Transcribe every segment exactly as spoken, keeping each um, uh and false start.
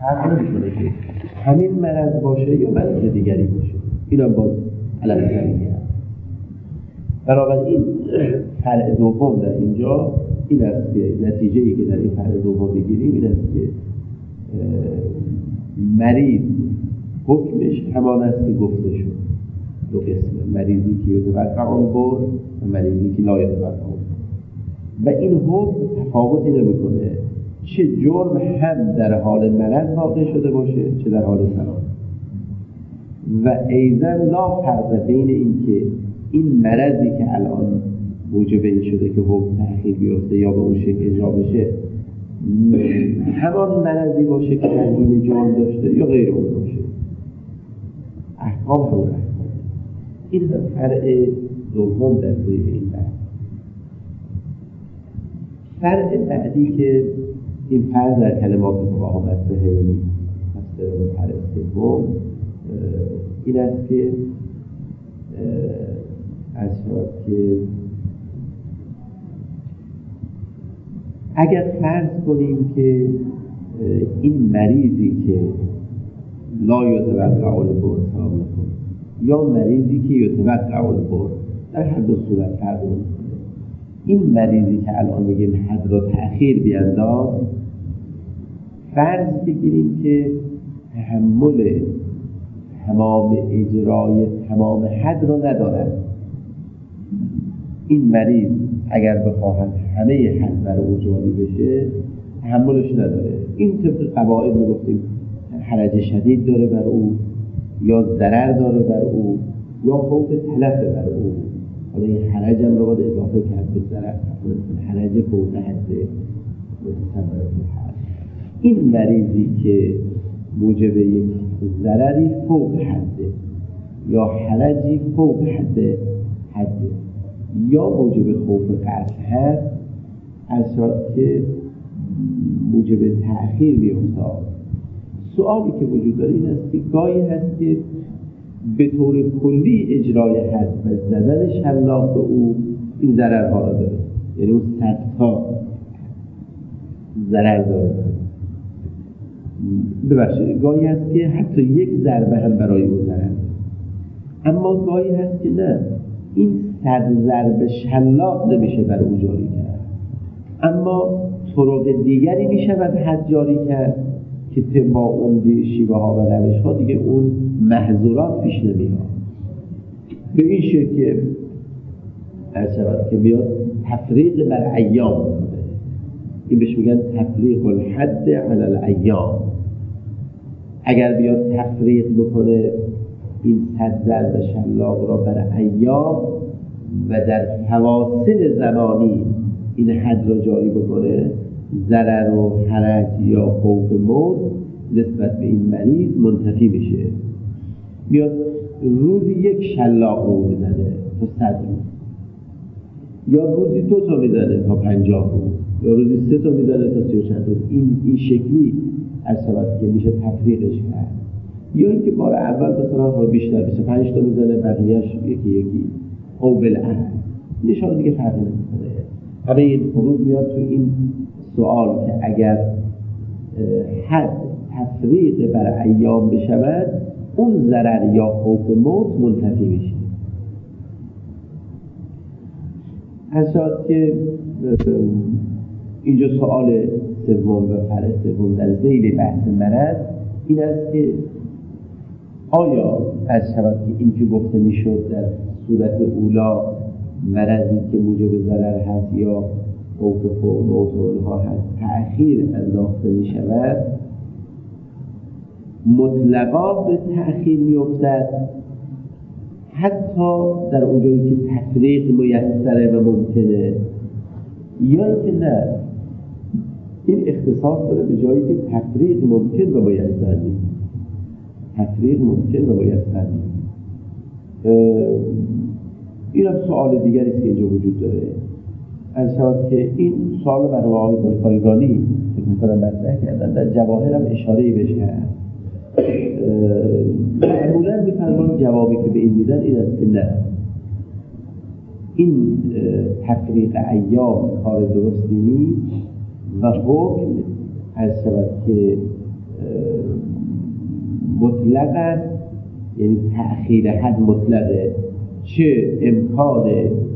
فرق نمی‌کنه که همین مرض باشه یا مرض دیگری باشه. اینا باز علم زمینی هست. بنابراین فرع دوم در اینجا این است که نتیجه‌ای که در این فرع دوم بگیریم این است که مریض حکمش همان است که گفته شد. دو قسمه، مریضی که یتوقع البر و مریضی که لا یتوقع البر. و این حکم تفاوتی نمی‌کنه چه جرم هم در حال مرض واقع شده باشه چه در حال سلامت. و ایضا لا فرق بین این که این مرضی که الان موجب این شده که حکم تأخیر بیفته یا به اون شکل اجرا بشه همان مرضی باشه که در این جرم داشته یا غیر اون باشه. احکام همون احکام. این فرع دوم در زیر این بحث. فرع بعدی که این فرع در کلمات فقها مطرحه، یعنی فرع سوم این است که از شد که اگر فرض کنیم که این مریضی که لا یتوقع البر یا مریضی که یتوقع البر در هر دو صورت فرق نمی‌کنه، این مریضی که الان میگیم حد را تأخیر بینداز، فرض بگیریم که تحمل تمام اجرای تمام حد را ندارد. این مریض اگر بخواهد همه حد بر او جاری بشه تحملش نداره. این طبق قواعد رو گفتیم حرج شدید داره بر او یا ضرر داره بر او یا خوف تلف بر او. حالا این حرج هم رو باید اضافه کرد به ضرر، حرج فوق حد متصور حد. این مریضی که موجب یک ضرری فوق حده یا حرجی فوق حده حده یا موجب خوف قطع هست، از شد که موجب تأخیر بیفتاد. سوالی که وجود داره این است که گاهی هست که به طور کلی اجرای حد و زدن شلاق به او این ضررها را داره، یعنی اون صدها ضرر داره. ببخشید گاهی هست که حتی یک ضربه هم برای او ضرر، اما گاهی هست که نه، این صد ضربه شلاق نمیشه بر او جاری کرد، اما طرق دیگری میشه و حد جاری کرد که طبق اون شیوه ها و روش ها دیگه اون محظورات پیش نمیاد. به این شکل که هر شود که بیاد تفریق بر ایام، این بهش میگن تفریق الحد علی الایام. اگر بیاد تفریق بکنه این صد ضرب شلاق را بر ایام و در فواصل زمانی این حد را جاری بکنه، ضرر و حرج یا خوف موت نسبت به این مریض منتفی میشه. بیاد روزی یک شلاق رو میزنه تا صد روز، یا روزی دو تا میزنه تا پنجاه روز، یا روزی سه تا میزنه تا سی و چند روز. این این شکلی از سبب که میشه تفریقش کرد. یا اینکه بار اول مثلا ها بیشتر بیست و پنج تا میزنه، بقیه‌اش یکی یکی او بالعهد، نشان دیگه فرق نمیکنه. همه این فروض میاد تو این سوال که اگر حد تفریق بر ایام بشود اون ضرر یا خوف موت منتفی میشه. از شد که اینجا سوال سوم و فرع سوم در ذیل بحث مرض این است که آیا از شود که این که گفته میشد در صورت اولا مرضی که موجب ضرر هست یا خوف فوق موت ها هست تأخیر انداخته می شود، مطلقا به تأخیر می افتد حتی در اونجایی که تفریق میسره و ممکنه، یا اینکه نه این اختصاص داره به جایی که تفریق ممکن و میسر نیست. تفریق ممکن و میسر نیست. این هم سوال دیگری است که اینجا وجود داره. از شد که این سوال برای آقای بایگانی فکر می‌کنم مطرح کردن، در جواهر هم اشاره‌ای بهش کرد. معمولاً می‌فرمایند جوابی که به این میدن این است که نه، این تفریق ایام کار درستی نیست و حکم از شد که مطلق است، یعنی تأخیر حد مطلقه، چه امکان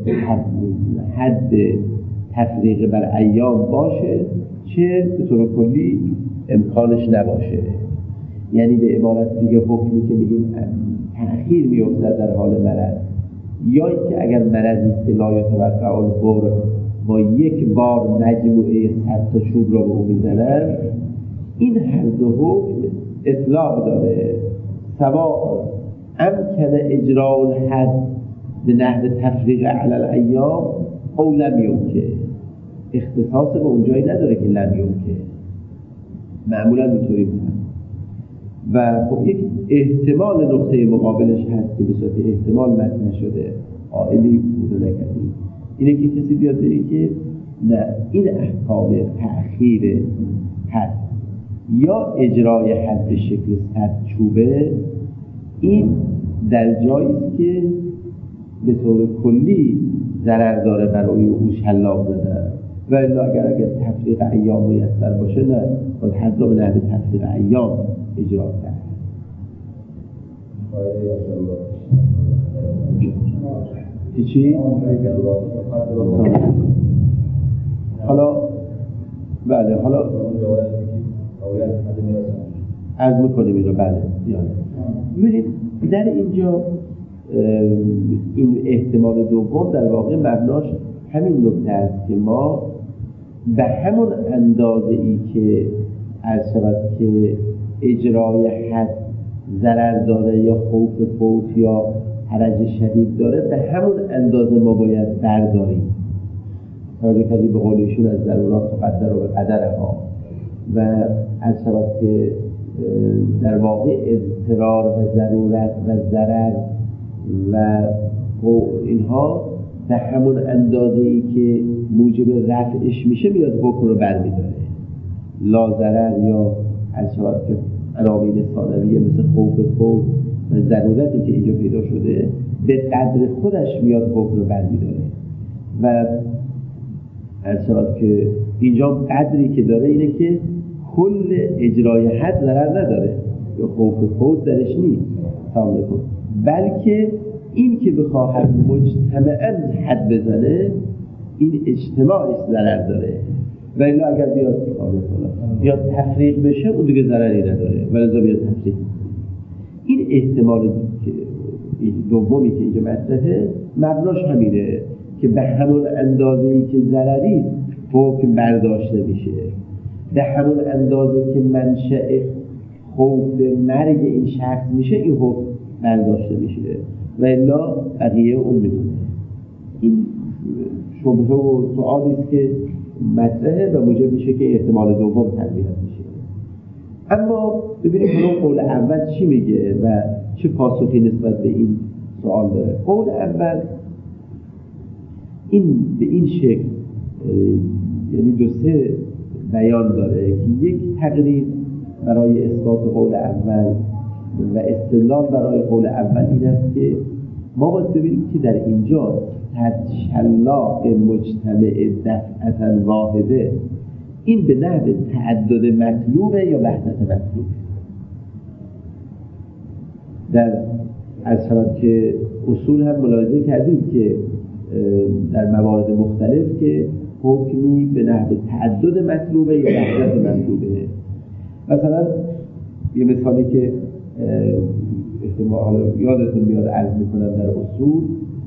حد تفریق بر ایام باشه چه به طور کلی امکانش نباشه. یعنی به عبارت دیگه حکمی که میگیم تأخیر میافتد در حال مرض، یا اینکه اگر مرضی است که لا یتوقع البر با یک بار مجموعه صد تا چوب را به او میزنن، این هر دو حکم اطلاق داره. سواء امکن اجراء الحد به نحو تفریق علی الایام او لم یمکن، اختصاص به اونجایی نداره که لم یمکن، معمولا اینطوری میکنه. و خب یک احتمال نقطه مقابلش هست که به صورت احتمال مطرح شده، قائلی پیدا نکردیم، اینه که کسی بیاد بگه که نه، این احکام تأخیر حد یا اجرای حد به شکل صد چوبه، این در جایی است که به طور کلی ضرر داره برای او شلاق زدن، و الا اگر اگر تفریق ایام میسر باشه نه، باید حد را به نحو تفریق ایام اجرا کرد. چی؟ حالا بله، حالا عرض میکنیم اینو. بله ببینید در اینجا این احتمال دوم در واقع مبناش همین نکته است که ما به همون اندازه ای که عرض شود که اجرای حد ضرر داره یا خوف فوت یا حرج شدید داره، به همون اندازه ما باید برداریم. توجه کردی به قول ایشون از ضرورات تقدر و به قدرها، و عرض شود که در واقع اضطرار و ضرورت و ضرر و اینها به همون اندازه ای که موجب رفعش میشه میاد حکم رو برمیداره. لا ضرر یا عرض شود که عناوین ثانویه مثل خوف فوت و ضرورتی که اینجا پیدا شده به قدر خودش میاد حکم رو برمیداره. و عرض شود که اینجا قدری که داره اینه که کل اجرای حد ضرر نداره یا خوف فوت درش نیست، سامده کن، بلکه این که بخواهد مجتمعاً حد بزنه این اجتماعش ضرر داره، و الا اگر بیاد بیاد تفریق بشه اون دیگه ضرری نداره، ولذا بیاد تفریق. این احتمال دومی که اینجا مطرحه مبناش همینه که به همون اندازه‌ای که ضرری حکم برداشته میشه، به همون اندازه که منشأ خوف مرگ این شخص میشه این حکم برداشته میشه، و الا بقیه اون میمونه. این شبهه و سوالی است که مطرحه و موجب میشه که احتمال دوم تنبیه میشه. اما ببینیم اون قول اول چی میگه و چه پاسخی نسبت به این سوال داره. قول اول این به این شکل یعنی دو سه بیان داره که یک تقریر برای اثبات قول اول و استدلال برای قول اول این است که ما باید ببینیم که در اینجا تشلاق مجتمع دفعة واحده این به نحو تعدد مطلوبه یا وحدت مطلوبه. در از شود که اصول هم ملاحظه کردیم که در موارد مختلف که حکمی به نحو تعدد مطلوبه یا وحدت مطلوبه. مثلا یه مثالی که احتمال یادتون میاد عرض میکنم در اصول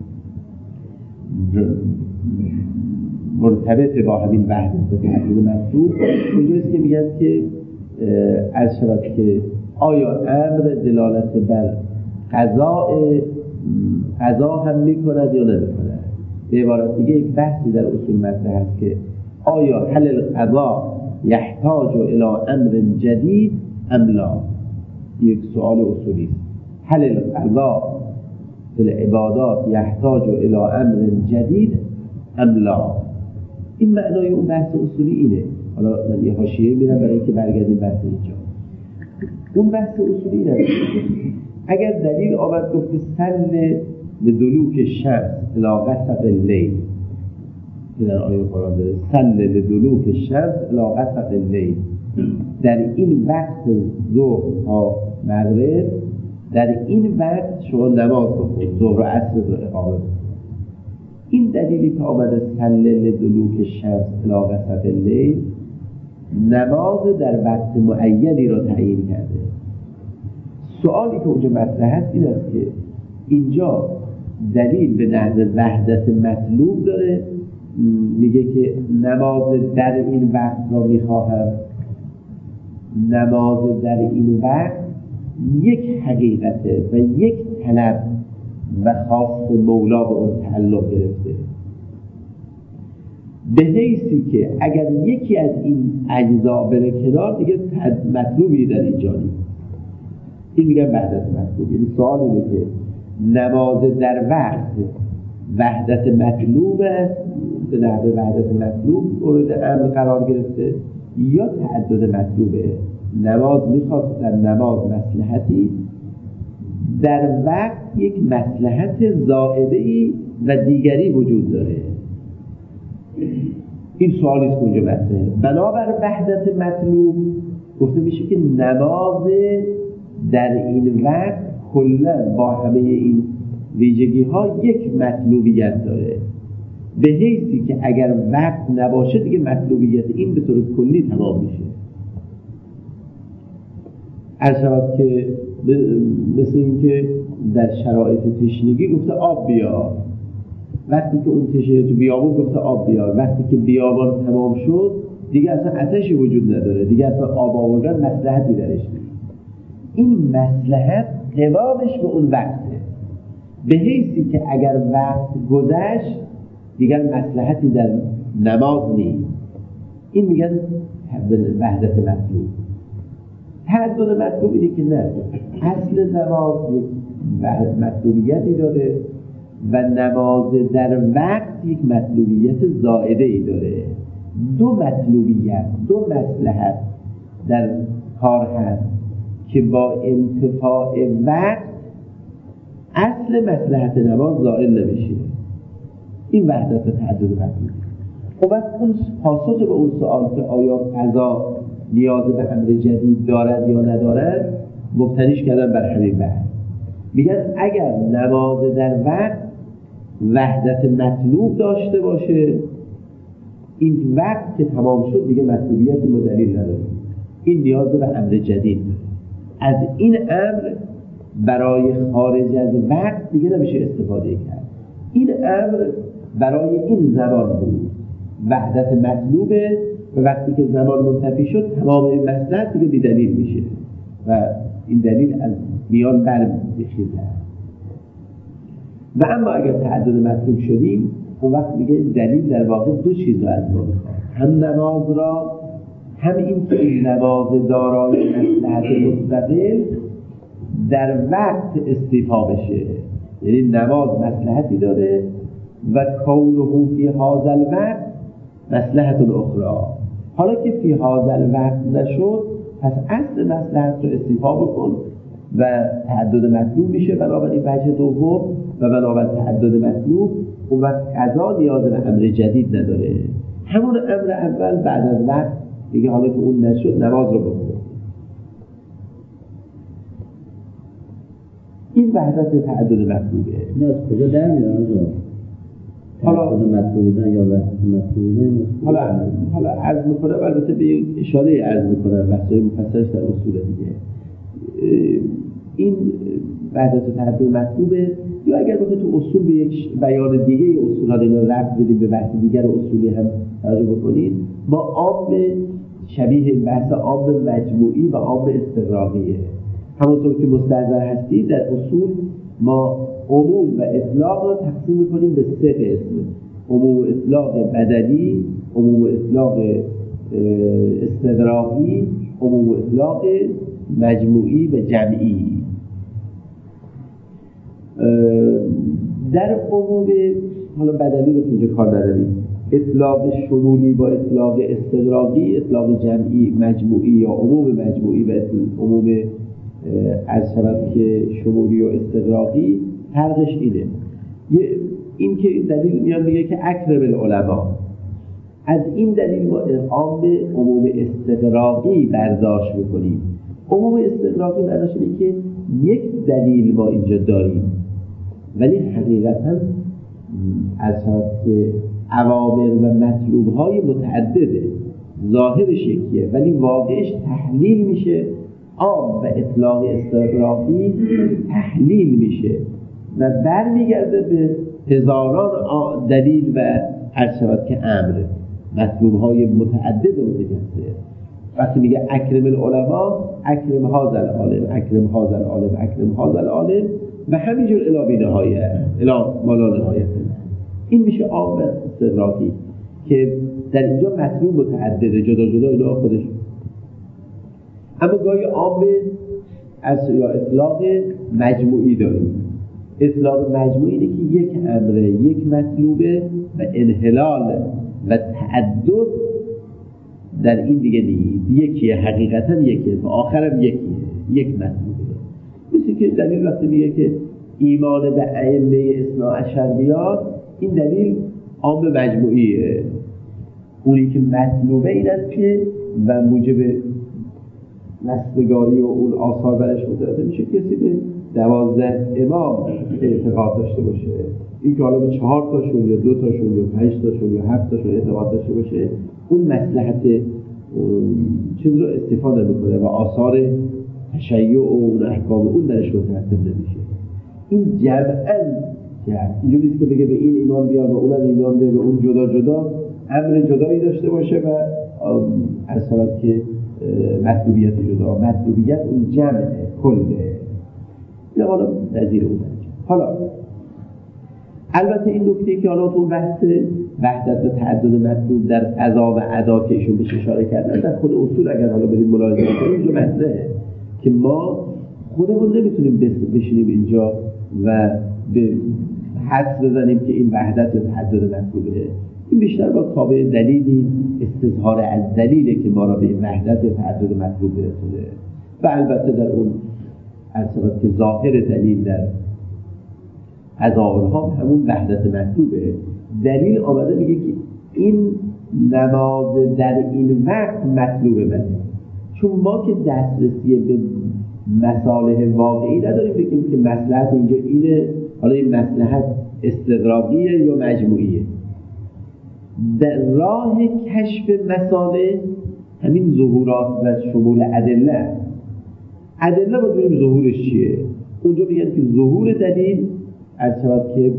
مرتبط با همین وحدت تعدد مطلوب، اونجاییست که میگن که عرض شود که آیا امر دلالت بر قضاء قضا هم میکند یا نمیکند. به عبارت دیگه یک بحثی در اصول مطرح هست که آیا هل القضا یحتاج الى امر جدید ام لا. یک سوال اصولی است. هل القضا فی العبادات یحتاج الى امر جدید ام لا. این معنای اون بحث اصولی اینه. حالا من یه حاشیه میرم برای اینکه برگردیم بحث اینجا. اون بحث اصولی اینه اگر دلیل آمد گفت سل لدلوک شمس الی غسق اللیل، که در آیه قرآن داره سل لدلوک شمس الی غسق اللیل، در این وقت ظهر تا مغرب در این وقت شما نماز بخونید، ظهر و عصر رو اقامه بکنید. این دلیلی که آمده سل لدلوک شمس الی غسق اللیل، نماز در وقت معینی را تعیین کرده. سوالی که اونجا مطرح است این است که اینجا دلیل به نحو وحدت مطلوب داره، میگه که نماز در این وقت را میخواهم. نماز در این وقت یک حقیقته و یک طلب و خاص مولا به اون تعلق گرفته، به حیثی که اگر یکی از این اجزا بره کنار دیگه مطلوبی در اینجا نیست. این میگن وحدت مطلوب. یعنی سوال اینه که نماز در وقت وحدت مطلوب است، به نحو وحدت مطلوب مورد امر قرار گرفته، یا تعدد مطلوبه. نماز میخواد در نماز مصلحتی، در وقت یک مصلحت زائده‌ای و دیگری وجود داره. این سوالی است که اونجا مطرحه. بنابر وحدت مطلوب گفته میشه که نماز در این وقت کلا با همه این ویژگی ها یک مطلوبیت داره، به حیثی که اگر وقت نباشه دیگه مطلوبیت این به طور کلی تمام میشه. عرض که مثل این که در شرایط تشنگی گفته آب بیار، وقتی که اون تشنه تو بیابان گفته آب بیار، وقتی که بیابان تمام شد دیگه اصلا آتشی وجود نداره، دیگه اصلا آب آوردن مصلحتی درش نیست. این مصلحت قوامش به اون وقته، به حیثی که اگر وقت گذشت دیگر مصلحتی در نماز نیست. این میگن وحدت مطلوب. تعدد مطلوب اینه که نه، اصل نماز یک مطلوبیتی داره و نماز در وقت یک مطلوبیت زائده ای داره. دو مطلوبیت، دو مصلحت در کار هست که با انتفاع وقت اصل مصلحت نماز زائل نمیشه. این وحدت تعدد مطلوب. خب وقت اون پاسخ به اون سوال که آیا قضا نیاز به امر جدید دارد یا ندارد مبتنیش کردن بر همین بحث. میگن اگر نماز در وقت وحدت مطلوب داشته باشه، این وقت که تمام شد دیگه مطلوبیتی و دلیل نداره، این نیاز به امر جدید داره. از این امر برای خارج از وقت دیگه نمیشه استفاده کرد. این امر برای این زمان بود، وحدت مطلوبه و وقتی که زمان منتفی شد تمام این مصلحت دیگه بی دلیل میشه و این دلیل از میان برمیخیزه. و اما اگر تعدد مطلوب شدیم اون وقت دیگه دلیل در واقع دو چیز رو از ما میخواد، هم نماز را، هم این که این نماز دارای مصلحت مستقل در وقت استیفا بشه. یعنی نماز مصلحتی داره و کونه فی هذا الوقت مصلحت اخرى. حالا که فی هذا الوقت نشد پس اصل مصلحت رو استیفا بکن و تعدد مطلوب میشه بنابراین وجه دوم و بنابراین تعدد مطلوب اون وقت قضا نیاز به امر جدید نداره. همون امر اول بعد از وقت دیگه حالا که اون نشد نماز رو بکن. این وحدت تعدد مطلوبه. این از کجا در میاد آنجا؟ حالا مطلوبه یا وحدت مطلوبه؟ حالا حالا عرض میکنم، البته به اشاره عرض میکنم بحثای مفصلش در اصول دیگه. این وحدت و تعدد مطلوبه، یا اگر بخواید تو اصول به یک بیان دیگه اصولا رو ربط بدیم به بحث دیگر اصولی هم توجه بکنید، ما عام شبیه این بحث عام مجموعی و عام استغراقیه. همونطور که مستحضر هستید در اصول ما عموم و اطلاق رو تقسیم می‌کنیم به سه قسم: عموم و اطلاق بدلی، عموم و اطلاق استدراکی، عموم و اطلاق مجموعی و جمعی. در عموم حالا بدلی رو اینجا کار نداریم، اطلاق شمولی با اطلاق استدراکی، اطلاق جمعی مجموعی یا عموم مجموعی و عموم از شبه که شمولی و استغراقی فرقش اینه. این که این دلیل میاد میگه که اکرم العلماء، از این دلیل ما عام عموم استغراقی برداشت میکنیم. عموم استغراقی معناش اینه که یک دلیل ما اینجا داریم ولی حقیقتا از که عوامل و مطلوب‌های متعدده، ظاهرش یکیه ولی واقعش تحلیل میشه. عام و اطلاق استغراقی تحلیل میشه و برمیگرده به هزاران دلیل و هر شود که امر مطلوب‌های متعدد و متکثر. وقتی میگه اکرم العلماء، اکرم هذا العالم، اکرم هذا العالم، اکرم هذا العالم و همینجور الی بینهایه الی مالا نهایت. این میشه عام و استغراقی که در اینجا مطلوب متعدده، جدا جدا اینا خودش. اما گاهی عام از یا اطلاق مجموعی داریم. اطلاق مجموعی اینه که یک امر، یک مطلوبه و انحلال و تعدد در این دیگه نیست، یکیه، حقیقتا یکیه و آخرم یکیه، یک مطلوبه. مثل که دلیل وقتی میگه که ایمان به ائمه اثنا عشر بیاد، این دلیل عام مجموعیه. اونی که مطلوبه این است که و موجب رستگاری و اون آثار برش مترتب میشه کسی به دوازده امام اعتقاد داشته باشه. این که حالا به چهار تاشون یا دو تاشون یا پنج تاشون یا هفت تاشون اعتقاد داشته باشه، اون مصلحت چیز رو استفاده میکنه و آثار تشیع و اون احکام اون درش مترتب نمیشه. این جمعاً کرد. اینجوری نیست که بگه به این ایمان بیار و اونم ایمان بیار و اون جدا جدا امر جدایی داشته باشه و از صورت که مطلوبیت جدا. مطلوبیت اون جمعه، کله. این حالا نظیر اون درجه. حالا البته این نکته که حالا تو بحث وحدت و تعدد مطلوب در قضا و ادا که ایشون بهش اشاره کردن، در خود اصول اگر حالا برید ملاحظه کنید اینجا مطرحه که ما خودمون نمیتونیم بشینیم اینجا و به حدس بزنیم که این وحدت یا تعدد مطلوبه. این بیشتر با تابع دلیلی استظهار از دلیله که ما را به این وحدت یا تعدد مطلوب برسونه و البته در اون اصلا که ظاهر دلیل در ظاهرها همون وحدت مطلوبه. دلیل آمده میگه که این نماز در این وقت مطلوب منه، چون ما که دسترسی به مصالح واقعی نداریم بگیم که مصلحت اینجا اینه، حالا این مصلحت استغراقیه یا مجموعیه. در راه کشف مصالح همین ظهورات و شمول ادله. ادله با ببینیم ظهورش چیه. اونجا میگن که ظهور دلیل از شود که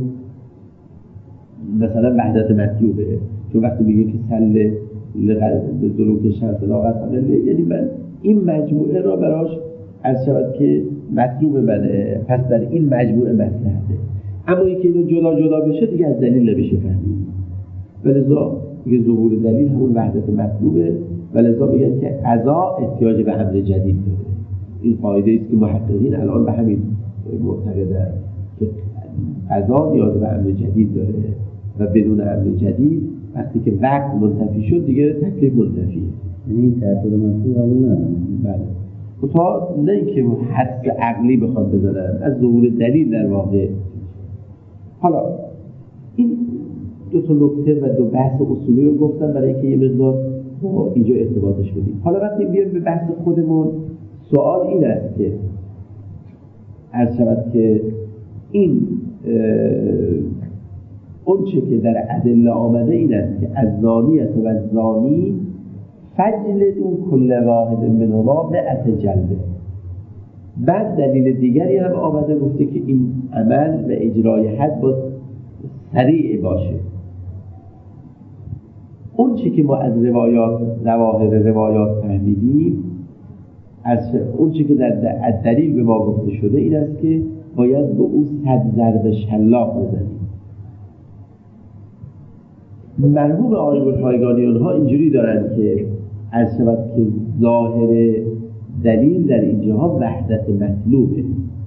مثلا وحدت مطلوبه، چون وقتی میگه که سل لذلوک شمس لاغت فقیل، یعنی من این مجموعه را براش از شود که مطلوب منه، پس در این مجموعه مصلحته. اما اینکه اینو جدا جدا بشه دیگه از دلیل نمیشه فهمید. ولذا میگه ظهور دلیل همون وحدت مطلوبه، ولذا میگن که قضا احتیاج به امر جدید داره. این قاعده است که محققین الان به همین معتقدن که قضا نیاز به امر جدید داره و بدون امر جدید وقتی که وقت منتفی شد دیگه تکلیف منتفیه. یعنی این تعدد مطلوب قبول ندارم. بله. تا نه اینکه حدس عقلی بخواد بزنن، از ظهور دلیل در واقع. حالا این دو تا نکته و دو بحث اصولی رو گفتم برای اینکه یه مقدار با اینجا ارتباطش بدیم. حالا وقتی بیایم به بحث خودمون، سوال این است که عرض شود که این اون چه که در ادله آمده این است که از زانیت و از زانی فجلدو کل واحد منهما مئت جلده. بعد دلیل دیگری هم آمده گفته که این عمل و اجرای حد باید سریع باشه. اون چی که ما از روایات ظواهر روایات فهمیدیم، از اون چی که در دلیل به ما گفته شده این است که باید به اون صد ضرب شلاق بزنیم. مرحوم آقای بطایگانی اونها اینجوری دارن که از شود که ظاهر دلیل در اینجاها وحدت مطلوبه.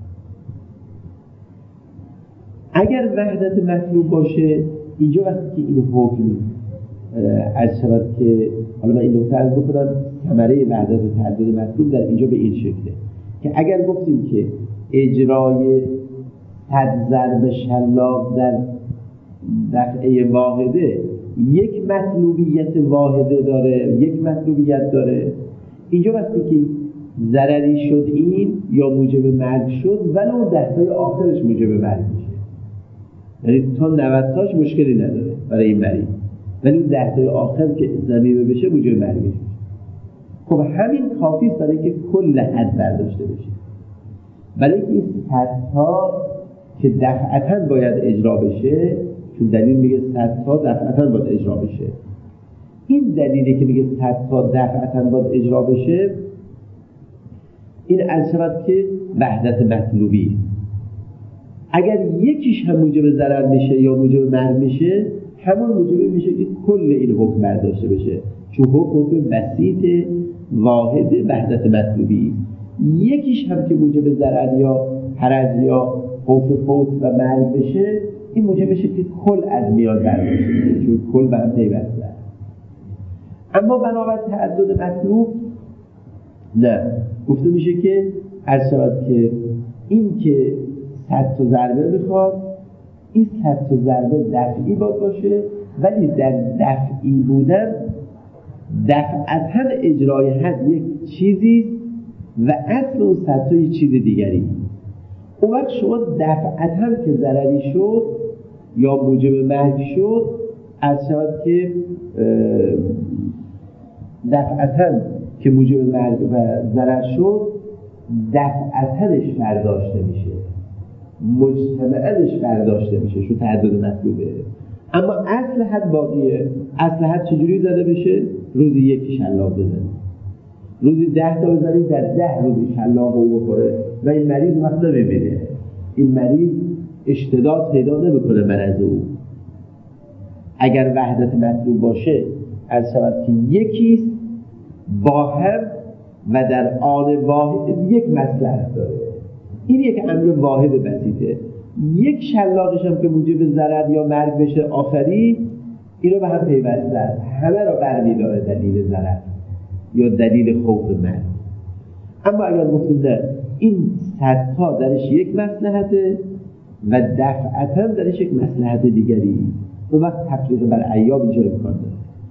اگر وحدت مطلوب باشه اینجا وقتی که این حکم از شود که حالا من این نکته عرض بکنم، ثمره وحدت و تعدد مطلوب در اینجا به این شکله که اگر گفتیم که اجرای صد ضرب شلاق در دفعه واحده یک مطلوبیت واحده داره، یک مطلوبیت داره، اینجا وقتی که ضرری شد این یا موجب مرگ شد ولو دهتای آخرش موجب مرگ میشه، یعنی تا نود تاش مشکلی نداره برای این مریض، ولی دهتای آخر که ضمیمه بشه موجب مرگ میشه. خب همین کافی است برای اینکه کل حد برداشته بشه، برای اینکه این صدها که دفعتاً باید اجرا بشه، چون دلیل میگه صدها دفعتاً باید اجرا بشه، این دلیلی که میگه صدها دفعتاً باید اجرا بشه این عرض شود که وحدت مطلوبی. اگر یکیش هم موجب ضرر میشه یا موجب مرگ میشه، همون موجب میشه که کل این حکم برداشته بشه، چون حکم حکم بسیط واحد وحدت مطلوبی. یکیش هم که موجب ضرر یا حرج یا خوف فوت و مرگ بشه، این موجب میشه که کل از میان برداشته بشه، چون کل به هم پیوسته. اما بنابر تعدد مطلوب نه، گفته میشه که عرض شود که این که صد تا ضربه میخواد، این صد تا ضربه دفعی باید باشه، ولی در دفعی بودن دفعتاً اجرای حد یک چیزی و اصل اون صد تا یک چیز دیگری. اون وقت شما دفعتاً که ضرری شد یا موجب مرگ شد، عرض شود که دفعتاً که موجب مرگ و ضرر شد دفعتاًش برداشته میشه، مجتمعش برداشته میشه، شو تعدد مطلوبه. اما اصل حد باقیه. اصل حد چجوری زده بشه؟ روزی یکی شلاق بزنی، روزی ده تا بزنی، در ده روزی شلاق رو بخوره و این مریض وقت نمیبینه، این مریض اشتداد پیدا نمیکنه مرض او. اگر وحدت مطلوب باشه از شود که یکیست با هم و در آن واحد یک مصلحت داره، این یک امر واحد بسیطه. یک شلاقش هم که موجب ضرر یا مرگ بشه آخری، این رو به هم پیوستن، همه رو برمی‌داره دلیل ضرر یا دلیل خوف مرگ. اما اگر گفتیم نه، این صدها درش یک مصلحته و دفعتاً درش یک مصلحت دیگری، اون وقت تفریق بر ایام اینجا امکان داره.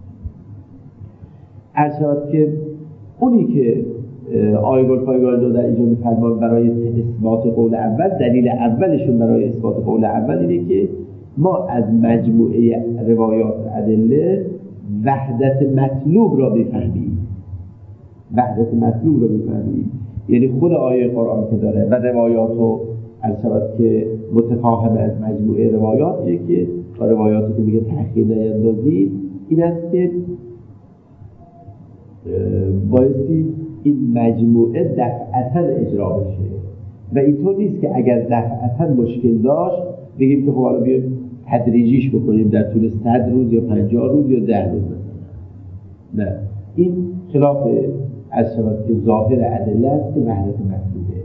عرض شود که اونی که آیه گلپایگان رو در اینجا می‌فرمان برای اثبات قول اول، دلیل اولشون برای اثبات قول اول اینه که ما از مجموعه روایات ادله وحدت مطلوب را می‌فهمیم، وحدت مطلوب را می‌فهمیم، یعنی خود آیه قرآن که داره و روایات رو عرض شود که متفاهم از مجموعه روایات اینه که روایاتی که میگه تأخیر نیندازید، این است که بایستی این مجموعه دفعتاً اجرا بشه و اینطور نیست که اگر دفعتاً مشکل داشت بگیم که خب حالا بیایم تدریجیش بکنیم در طول صد روز یا پنجاه روز یا ده روز مثلا. نه، این خلاف از شود که ظاهر ادله است که وحدت مطلوبه.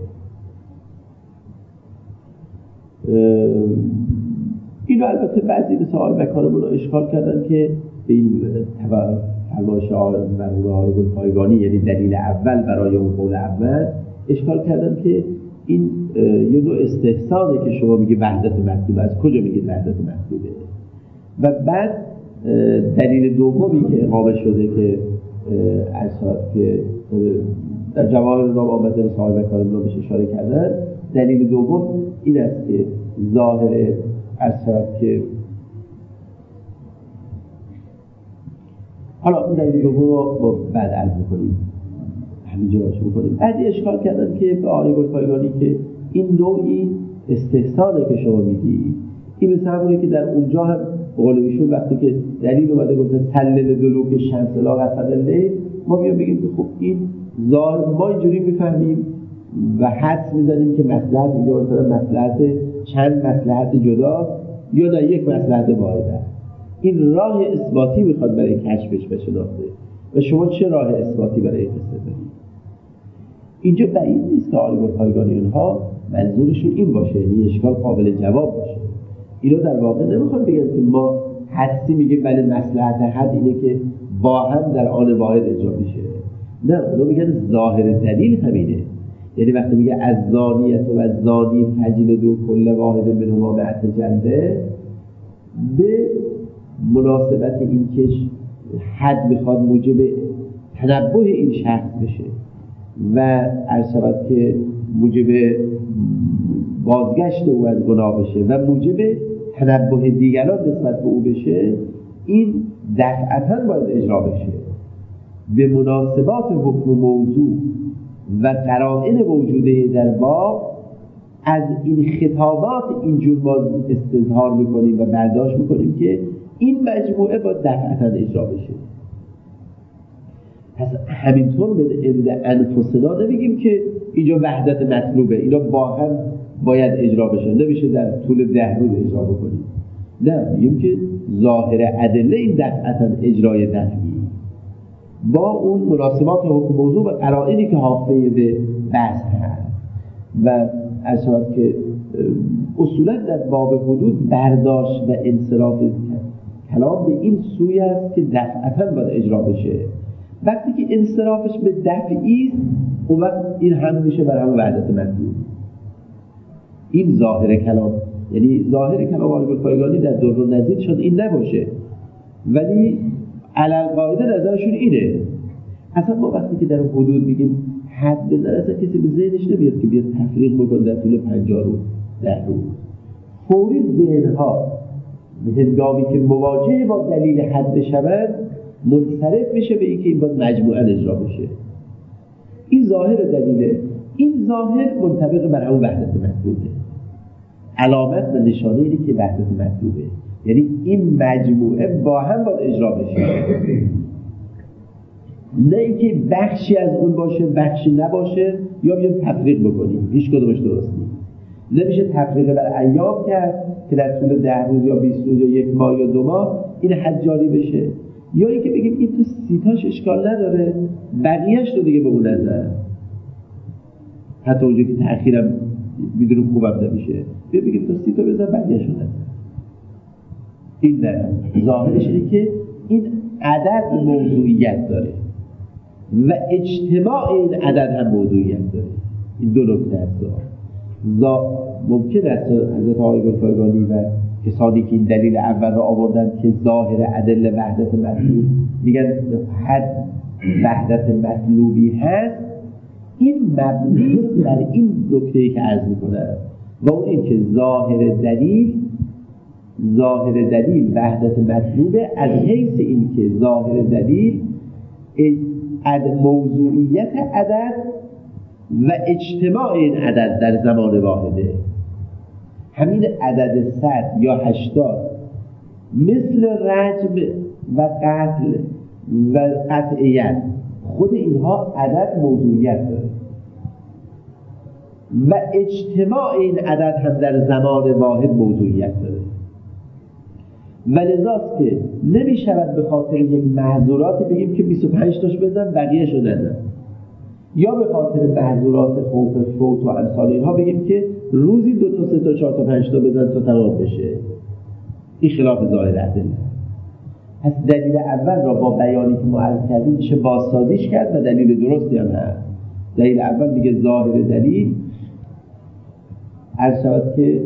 اینو البته بعضی به سوال مکانمون رو اشکال کردن که به این فرمایش مرحوم آقای گلپایگانی، یعنی دلیل اول برای اون قول اول، اشکال کردن که این یه نوع استحسانه که شما میگی وحدت مطلوبه، از کجا میگید وحدت مطلوبه؟ و بعد دلیل دومی که اقامه شده که اصلا که در جواهر نام آمده صاحب مکارم رو بهش اشاره کردن، دلیل دوم این است که ظاهر اصلا که حالا این دلیل دوم رو با بعد عرض می‌کنیم، همینجا باشه بکنیم. بعدی اشکال کردن که به آقای گلپایگانی که این نوعی استحسانه که شما میگی، این مثل همونه که در اونجا هم قول ایشون وقتی که دلیل اومده گفته سلل دلوک شمس لا قسم اللیل، ما بیان بگیم که خب این ظاهر ما اینجوری میفهمیم و حدس میزنیم که مصلحت اینجا مثلا مصلحت چند مصلحت جدا یا نه یک مصلحت واحده. این راه اثباتی میخواد برای کشفش بشناسه و شما چه راه اثباتی برای قصه دارید؟ اینجا بعید نیست که آقای گلپایگانی اینها منظورشون این باشه، یعنی اشکال قابل جواب باشه. اینو در واقع نمیخواد بگن که ما حدسی میگیم ولی مصلحت حد اینه که با هم در آن واحد اجرا میشه. نه، اونا میگن ظاهر دلیل همینه، یعنی وقتی میگه از زانیت و از زانی فجلدوا کل واحد منهما مئة جلده، به مناسبت این که حد میخواد موجب تنبه این شخص بشه و عرض شود که موجب بازگشت او از گناه بشه و موجب تنبه دیگران نسبت به او بشه، این دفعتاً باید اجرا بشه به مناسبات حکم موضوع و قرائن موجوده در باب. از این خطابات اینجور ما استظهار میکنیم و برداشت میکنیم که این مجموعه باید دفعتاً اجرا بشه. پس همینطور به عند انفسنا نمیگیم که اینجا وحدت مطلوبه، اینا با هم باید اجرا بشه، نمیشه در طول ده روز اجرا بکنیم. نه، میگیم که ظاهر ادله این دفعتاً اجرای دفعی با اون مناسبات حکم موضوع و قرائنی که حافظه به بحث هست. و از شود که اصولا در باب حدود برداشت و انصراف کلام به این سوی است که دفعتاً باید اجرا بشه. وقتی که انصرافش به دفعی است، اون وقت این هم میشه برای همون وحدت مطلوب. این ظاهر کلام، یعنی ظاهر کلام آقای گلپایگانی در در و نظیر شد این نباشه، ولی علل قاعده نظرشون اینه. اصلا ما وقتی که در حدود میگیم حد بزن، اصلا کسی به ذهنش نمیاد که بیاد تفریق بکنه در طول پنجاه روز ده روز. فوری ذهنها به هنگامی که مواجه با دلیل حد شود منصرف میشه به اینکه این باید مجموعاً اجرا بشه. این ظاهر دلیله. این ظاهر منطبق بر همون وحدت مطلوبه. علامت و نشانه اینه که وحدت مطلوبه، یعنی این مجموعه با هم باید اجرا بشه، نه اینکه بخشی از اون باشه بخشی نباشه یا بیان تفریق بکنیم. هیچ کدومش درست نیست. نمیشه تفریق بر ایام کرد که در طول ده روز یا بیست روز یا یک ماه یا دو ماه این حد جاری بشه، یا اینکه بگیم این تو سیتاش اشکال نداره بقیهش رو دیگه به اون نظر، حتی اونجا که تأخیرم میدونم خوبم نمیشه بیا بگیم تو سیتا بزن بقیهش رو نظر. این نه، ظاهرش اینه که این عدد موضوعیت داره و اجتماع این عدد هم موضوعیت داره. این دو نکته است. ممکن است حضرت آقای گلپایگانی و کسانی که این دلیل اول را آوردن که ظاهر ادله وحدت مطلوب میگن حد وحدت مطلوبی هست، این مبنی بر این نکته‌ای که عرض میکنم و اون این که ظاهر دلیل ظاهر دلیل وحدت مطلوبه از حیث این که ظاهر دلیل موضوعیت عدد و اجتماع این عدد در زمان واحده. همین عدد صد یا هشتاد مثل رجم و قتل و قطعیت، خود اینها عدد موضوعیت داره و اجتماع این عدد هم در زمان واحد موضوعیت داره. و لذاست که نمی شود به خاطر یک معذوراتی بگیم که بیست و پنج تاش بزن بقیه‌شو نزن، یا به خاطر معذورات خوف فوت و امثال اینها بگیم که روزی دو تا سه تا چهار تا پنج تا بزن تا تمام بشه. این خلاف ظاهر ادله. پس دلیل اول را با بیانی که ما عرض کردیم میشه بازسازیش کرد و دلیل درستی هم هست. دلیل اول میگه ظاهر دلیل عرض شود که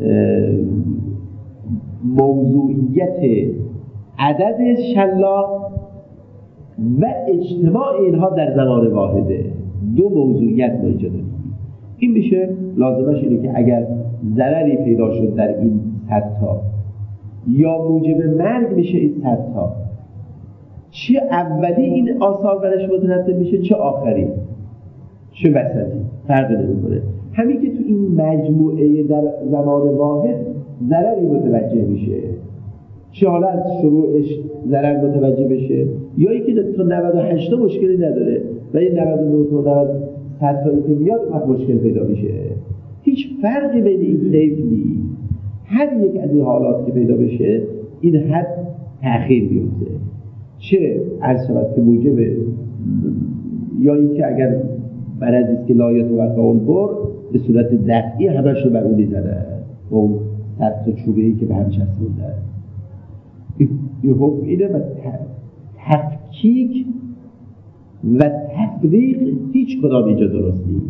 موضوعیت عدد شلاق و اجتماع اینها در زمان واحده. دو موضوعیت ما اینجا داریم. این میشه لازمش اینه که اگر ضرری پیدا شد در این صد تا یا موجب مرگ میشه این صد تا، چه اولی این آثار برش مترتب میشه چه آخری چه وسطی فرق نمیکنه. همین که تو این مجموعه در زمان واحد ضرری متوجه میشه، چه حالا از شروعش ضرر متوجه بشه یا اینکه تا نود و هشت تا مشکلی نداره و این نود و نه تا صد تایی که میاد وقت مشکل پیدا میشه. هیچ فرقی بین این طیف نیست. هر یک از این حالات که پیدا بشه این حد تأخیر میفته، چه عرض شود که موجب یا اینکه اگر مرضی است که لایت و وقاول بر به صورت دفعی همش رو بر اون میزنن با اون صد تا چوبه‌ای که به هم چسبوندن. این حکم اینه و تفکیک و تفریق هیچ کدام اینجا درست نیست.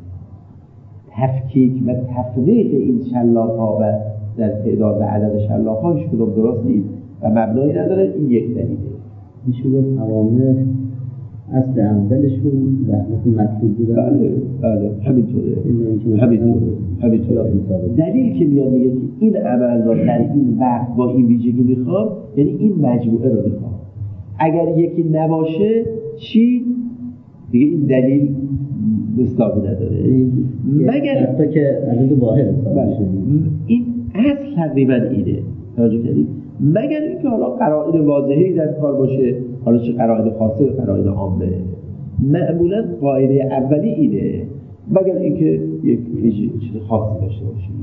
تفکیک و تفریق این شلاق‌ها و در تعداد و عدد شلاق‌ها هیچ کدام درست نیست و مبنایی نداره. این یک دلیله. میشه گفت اوامر اصل اولشون وحدت مطلوب بودن. بله بله همینطوره همینطوره همینطوره. دلیل که میاد میگه که این عمل را در این وقت با این ویژگی میخوام، یعنی این مجموعه رو میخوام. اگر یکی نباشه چی؟ دیگه این دلیل مصداقی نداره، مگر حتی که عدد واحد بله. این اصل تقریبا اینه، توجه کردید؟ مگر اینکه حالا قرائن واضحی در کار باشه، حالا چه قرائن خاصه یا قرائن عامه. معمولا قاعده اولی اینه، مگر اینکه یک چیز خاصی داشته باشه.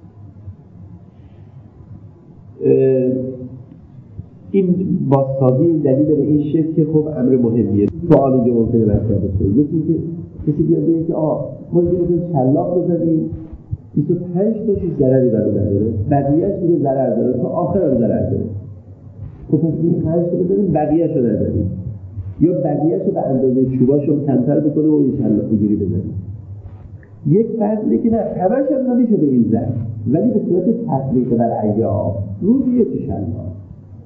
این بازسازی دلیل به این شکل که خب امر مهمیه. سوالی که ممکنه مطرح بشه، یکی که کسی بیاد بگه که آه ما دیگه شلاق بزنیم بیست و پنج تا چیز ضرری برای نداره، بقیه‌اش دیگه ضرر داره، تا آخر هم ضرر داره. خب پس این پنج تا بزنیم بقیه‌اش رو نزنیم، یا بقیه‌اش رو به اندازه چوباش رو کمتر بکنه و این شلاق اونجوری بزنیم. یک فرض که نه همش هم نمیشه به این زن، ولی به صورت تطبیق بر ایام روزی یک شلاق.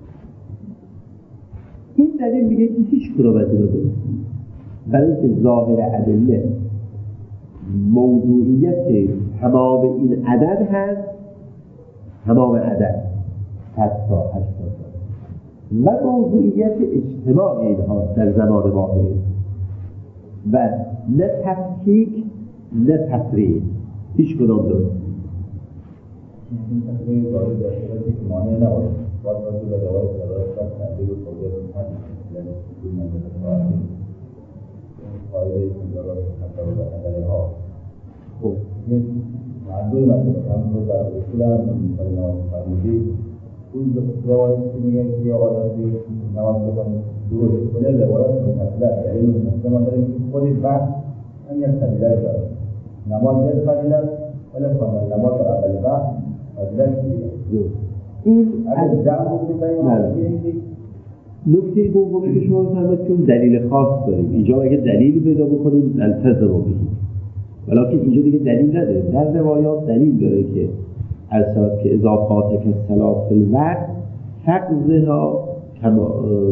این دلیل میگه که هیچ کدومتی رو درست برای اینکه ظاهر ادله موضوعیت تمام این عدد هست، تمام عدد صد تا هشتاد تا، و موضوعیت اجتماع اینها در زمان واحد و نه تفکیک نه تفریق، هیچ کدام درست این تفریق داره در صورتی که مانع نباشه. باید باید به روایت داره شد تحبیل و توجیه کنید، یعنی این نمیده قاعده ایستدلال حتی و ادله ها. خب این معدوی مثلا هم رو در رسول هم مثلا نماز فرمودی اون روایت که میگن که آقا دستی نماز بکنید درست کنه، روایت مطلع دلیل مطلع ما داریم که خودی بحث هم یک فضیلت داره. نماز یک فضیلت ولی خواندن نماز در اول بحث فضیلت دیگه. این اگر جمع بکنید باید نکته دومی که شما فرمودید که اون دلیل خاص داریم. اینجا اگه دلیلی پیدا بکنیم التزم رو بگیم، ولیکن اینجا دیگه دلیل نداریم. در روایات دلیل داره که الصلات که اضافات که صلات فی الوقت فقضها کما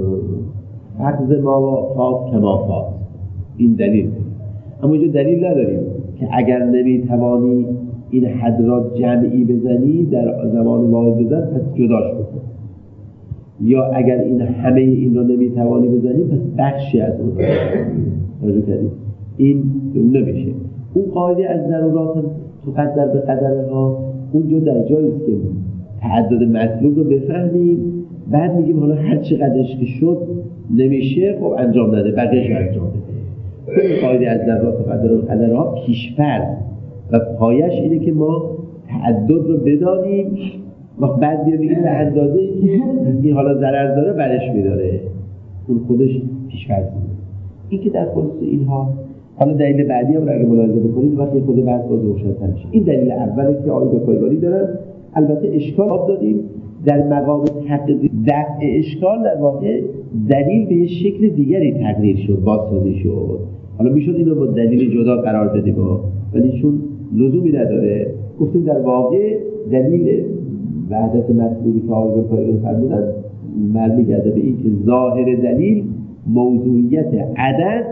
فقض ما فات کما فات، این دلیل داره. اما اینجا دلیل نداریم که اگر نمیتوانی این حد را جمعی بزنی در زمان واحد بزن پس جداش بکن، یا اگر این همه این رو نمیتوانی بزنی پس بخشی از اون رو کردی. این نمیشه. اون قاعده از ضرورات تقدر به قدرها اونجا در جایی است که تعدد مطلوب رو بفهمیم، بعد میگیم حالا هر چقدرش که شد نمیشه خب انجام نده، بقیه‌اش انجام بده. این قاعده از ضرورات تقدر به قدرها پیش‌فرض و پایش اینه که ما تعدد رو بدانیم و بعد بیا بگیم به اندازه ای که این حالا ضرر داره برش میداره، اون خودش پیش‌فرض میده. این که در خصوص اینها حالا دلیل بعدی هم رو اگه ملاحظه بکنید وقتی خود بحث باز روشن‌تر میشه. این دلیل اولی که آقای پایگاری دارن. البته اشکال آب دادیم در مقام تقدیر دفع اشکال، در واقع دلیل به شکل دیگری تقدیر شد، بازسازی شد. حالا میشد این رو با دلیل جدا قرار بدیم ولی چون لزومی نداره گفتیم در واقع دلیل وحدت مطلوبی که آقای پایگاری فرمودن برمیگرده به این که ظاهر دلیل موضوعیت عدد،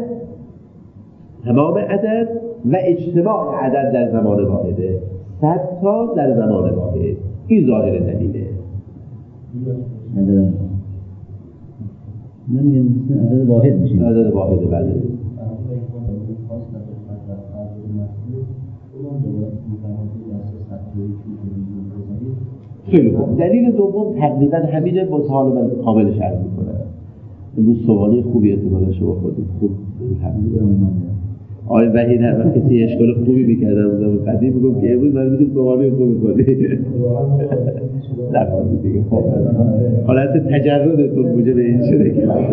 تمام عدد و اجتماع عدد در زمان واحده، صد تا در زمان واحد. این ظاهر دلیله. عدد نمیگه عدد واحد میشه. عدد واحده بله. خیلی خوب. دلیل دوم تقریبا همینه، با حال من کاملش عرض میکنم. امروز سوالی خوبی اعتمالا شما خودتون خوب همین آقای وحید هر وقت کسی اشکال خوبی میکردم و زمان قدیم میگم که امروز من میتونم سوالی خوبی کنی نخواهدی دیگه. خب حالت تجردتون موجب این شده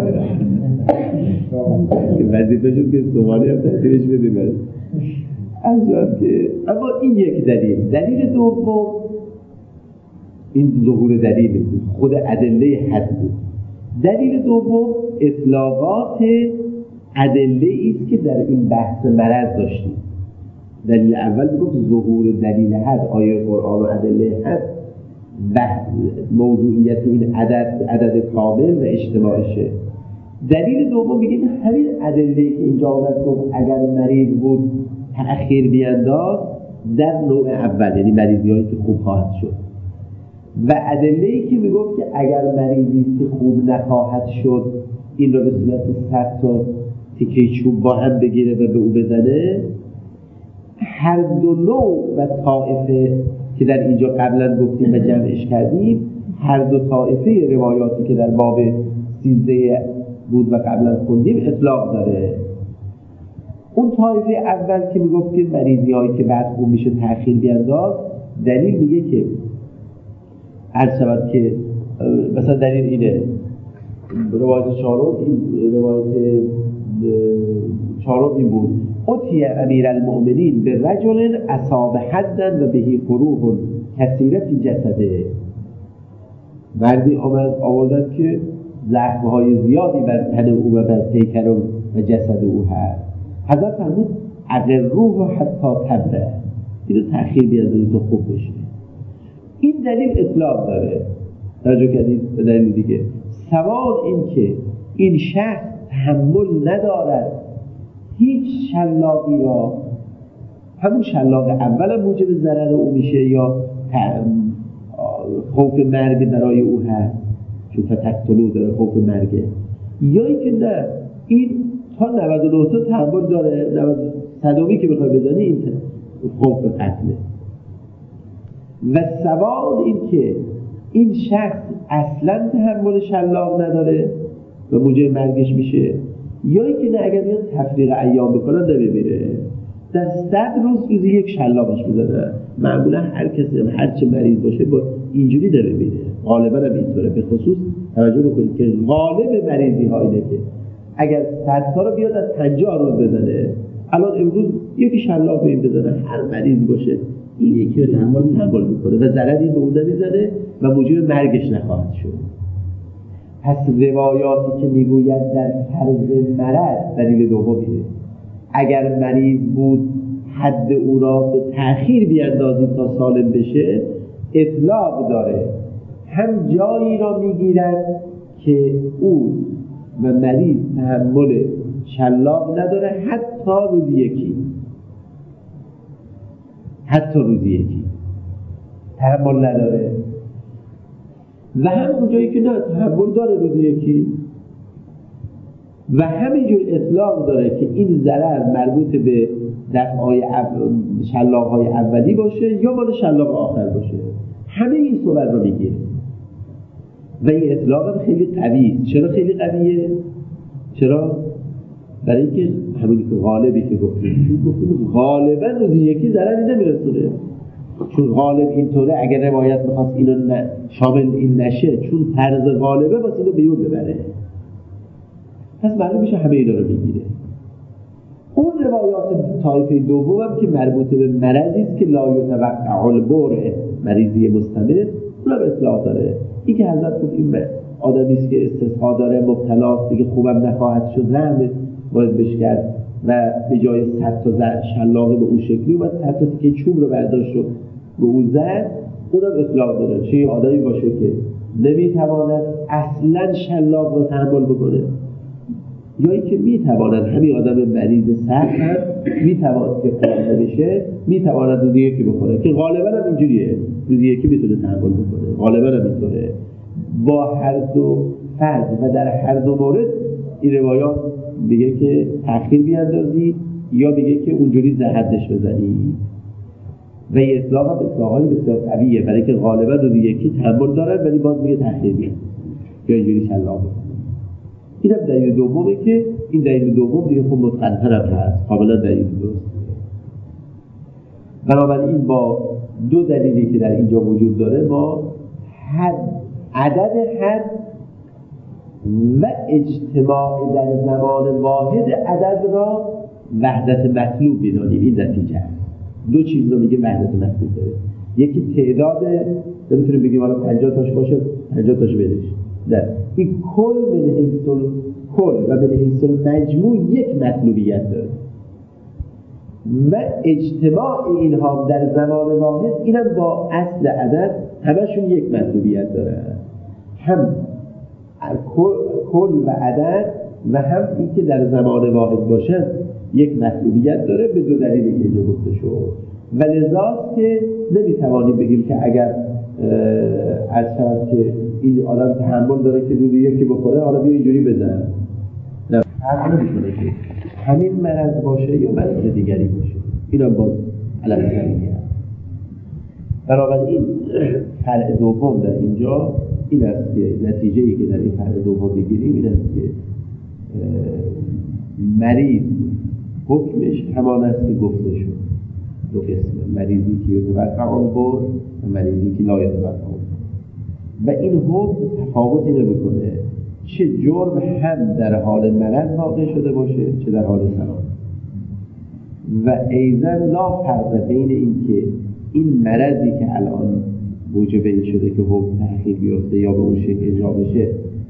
که وظیفه شد که سوالی هم تحصیلش بدیم از جان که. اما این یک دلیل. دلیل دوم این ظهور دلیل بود، خود ادله حد بود. دلیل دوم اطلاقات ادله ایست که در این بحث مرض داشتیم. دلیل اول میگفت ظهور دلیل حد، آیه قرآن و ادله حد، بحث موضوعیت این عدد عدد کامل و اجتماعشه. دلیل دوم میگه همین ادله که اینجا آمد گفت اگر مریض بود تأخیر بینداز در نوع اول، یعنی مریضی هایی که خوب خواهد شد، و ادله‌ای که میگفت که اگر مریضی که خوب نخواهد شد این رو به صورت صد تا تیکه چوب با هم بگیره و به او بزنه. هر دو نوع و طائفه که در اینجا قبلا گفتیم و جمعش کردیم، هر دو طائفه روایاتی که در باب سیزده بود و قبلا خوندیم اطلاق داره. اون طایفه اول که میگفت که مریضی هایی که بعد خوب میشه تأخیر بینداز، دلیل میگه که عرض شود که مثلا دلیل اینه، روایت چهارم این روایت چهارم این بود: اتی امیر المؤمنین به رجل اصاب حدن و بهی قروح کثیره فی جسده. مردی آمد آوردن که زخمهای زیادی بر تن او و بر پیکر و جسد او هست. حضرت فرمود اقروه حتی تبره، اینو تأخیر بیندازید تا خوب بشه. این دلیل اطلاق داره. توجه کردید به دلیل دیگه. سوال این که این شخص تحمل ندارد هیچ شلاقی را، همون شلاق اول موجب ضرر او میشه یا خوف مرگ برای او هست چون فتقتلو داره خوف مرگه، یا اینکه نه این تا نود و نه تا تحمل داره، نود صدومی که بخوای بزنی این خوف قتله. و سوال این که این شخص اصلا تحمل شلاق نداره و موجب مرگش میشه، یا اینکه نه اگر میاد تفریق ایام بکنن نمیمیره، در صد روز روزی یک شلاقش بزنه. معمولا هر کسی هر چه مریض باشه با اینجوری نمیمیره، غالبا هم اینطوره. به خصوص توجه بکنید که غالب مریضی ها اینه که اگر صد تا رو بیاد از پنجاه روز بزنه، الان امروز یکی شلاق به این بزنه، هر مریض باشه این یکی رو تحمل تحمل میکنه و ضرری به اون نمیزنه و موجب مرگش نخواهد شد. پس روایاتی که میگوید در فرض مرض دلیل دومیه، اگر مریض بود حد او را به تأخیر بیندازید تا سالم بشه، اطلاق داره. هم جایی را میگیرد که او و مریض تحمل شلاق نداره حتی روزی یکی، حتی روزی یکی تحمل نداره، و هم اونجایی که نه تحمل داره روزی یکی، و همینجور اطلاق داره که این ضرر مربوط به دفعای شلاق‌های اولی باشه یا مال شلاق آخر باشه. همه این صورت رو میگیره و این اطلاق هم خیلی قویه. چرا خیلی قویه؟ چرا؟ برای اینکه همین که غالبی که گفتیم غالبا روزی یکی ضرری نمیرسونه، چون غالب اینطوره. اگر روایت میخواست اینو ن... شامل این نشه، چون طرز غالبه باید اینو بیون ببره، پس معلوم میشه همه اینا رو میگیره. اون روایات طایفه دوم هم که مربوط به مرضی است که لا یتوقع البرء، مریضی مستمر، اونم اطلاق داره. این که حضرت گفت این آدمی است که استسقا داره، مبتلاست، دیگه خوبم نخواهد شد، رحم باید بهش کرد و به جای صد تا شلاقه به اون شکلی اومد صد تا که چوب رو برداشت و به اون زد، اونم اطلاق داره. چه آدمی باشه که نمیتواند اصلا شلاق رو تحمل بکنه، یا اینکه میتواند همین آدم مریض سخت هم میتواند که خورده بشه، میتواند روزی یکی بکنه، که غالبا هم اینجوریه، روزی یکی میتونه تحمل بکنه، غالبا هم اینطوره. با هر دو فرد و در هر دو مورد این روایات میگه که تأخیر بیندازی یا میگه که اونجوری زهدش بزنی، و این اطلاق هم اطلاقای بسیار قویه، برای که غالبا روزی یکی تحمل دارن ولی باز میگه تأخیر بیندازی یا اینجوری شلاق بزنی. این هم دلیل دومه که این دلیل دوم دیگه خب متقن‌تر هم هست، قابلا دلیل درست. بنابراین با دو دلیلی که در اینجا وجود داره ما حد، عدد حد و اجتماع در زمان واحد عدد را وحدت مطلوب بدانیم. این نتیجه هست. دو چیز رو میگه وحدت مطلوب داره. یکی تعداد، نمیتونیم بگیم حالا پنجاه تاش باشه پنجاه تاش بدش، نه، این کل من حیث کل و من حیث مجموع یک مطلوبیت داره و اجتماع اینها در زمان واحد اینم با اصل عدد همشون یک مطلوبیت داره. هم کل و عدد و هم این که در زمان واحد باشن یک مطلوبیت داره به دو دلیلی که اینجا گفته شد و لذاست که نمیتوانیم بگیم که اگر اصلا که این آدم تحمل داره که دودی یکی بخوره حالا بیا اینجوری بزن، نه فرق نمیکنه که همین مرض باشه یا مرض دیگری باشه، این هم باز علم زمینی هست. بنابراین فرع دوم در اینجا این است که نتیجه‌ای که در این فرع دوم بگیریم این است که مریض حکمش همان است که گفته شد، دو قسمه، مریضی که یتوقع البرء و مریضی که لا یتوقع البرء و این حکم تفاوتی نمی‌کنه چه جرم هم در حال مرض واقع شده باشه چه در حال سلامت و ایضا لا فرق بین این که این مرضی که الان موجب این شده که حکم تأخیر بیفته یا به اون شکل اجرا بشه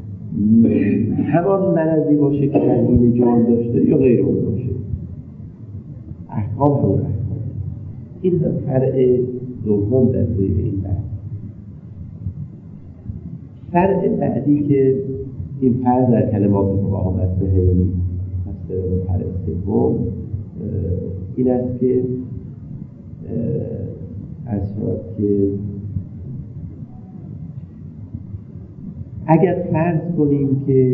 همان مرضی باشه که در این جرم داشته یا غیر اون باشه، احکام همون احکام. این هم فرع دوم در زیر این بحث. فرع بعدی که این فرع در کلمات فقها مطرحه، یعنی فرع سوم این است که از شد که اگر فرض کنیم که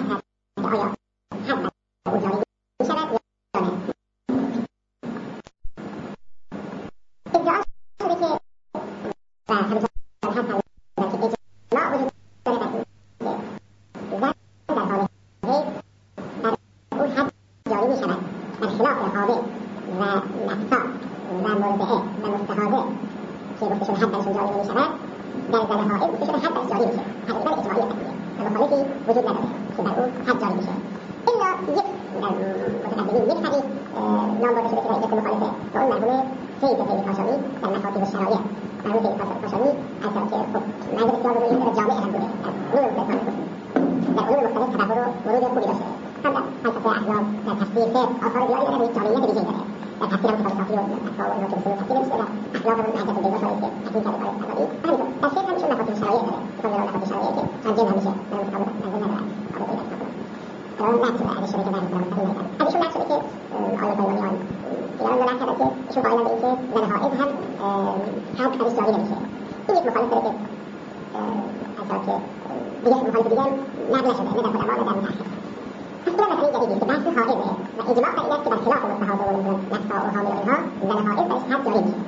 مبحث که آیا حد بر او جاری می شود یا نه. ادعا شده که و همینطور حد فرمودن که اجماع وجود داره بر این که زن در حال حیض بر او حد جاری می شود برخلاف حامل و نفسا و مرضعه و مستحاضه که گفته شده حد برشون جاری نمی شود، در زن حائض گفته شده حد برش جاری میشه. تقریبا اجماعی قطعیه و مخالفی وجود نداره که بر او حد جاری میشه. الا یک در متقدمین یک حدیث نام برده شده که در یک مخالفه و اون مرحوم سید سید کاشانی در مکاتب الشرایع. مرحوم سید کاشانی از که خب منظر بسیار بزرگی در جامعه هم بوده، در علوم مختلف در علوم مختلف تبحر و ورود خوبی داشته. هم در فلسفه احزاب، در تفسیر فقه آثار زیادی داره و یک جامعیت ویژه‌ای داره. در تفسیر هم کتاب صافی و اطفال و اینا که بسیار تفسیر نمیشه، در اخلاق هم حضرت البیضا شایسته تکمیل کرده برای ازادی. همینطور در فقه هم ایشون مکاتب الشرایع داره، کتاب نام مکاتب الشرایع که چند جلد هم میشه، من کتاب منزل ندارم قابل پیدا کتاب الان نقد شده ازش شده که در اسلام مستقیم نکرد. از ایشون نقد شده که آیات ایمانیان ایران رو نقد کرده که ایشون قائلن به اینکه زن حائض هم حد برش جاری نمیشه. این یک مخالف داره که از که دیگه مخالف دیگه نقد نشده نه در قدما و در متأخر. پس این مسئله جدیدی که بحث حائضه و اجماع بر این است که برخلاف مستحاضه و نفسا و حامل و اینها زن حائض برش حد جاری میشه.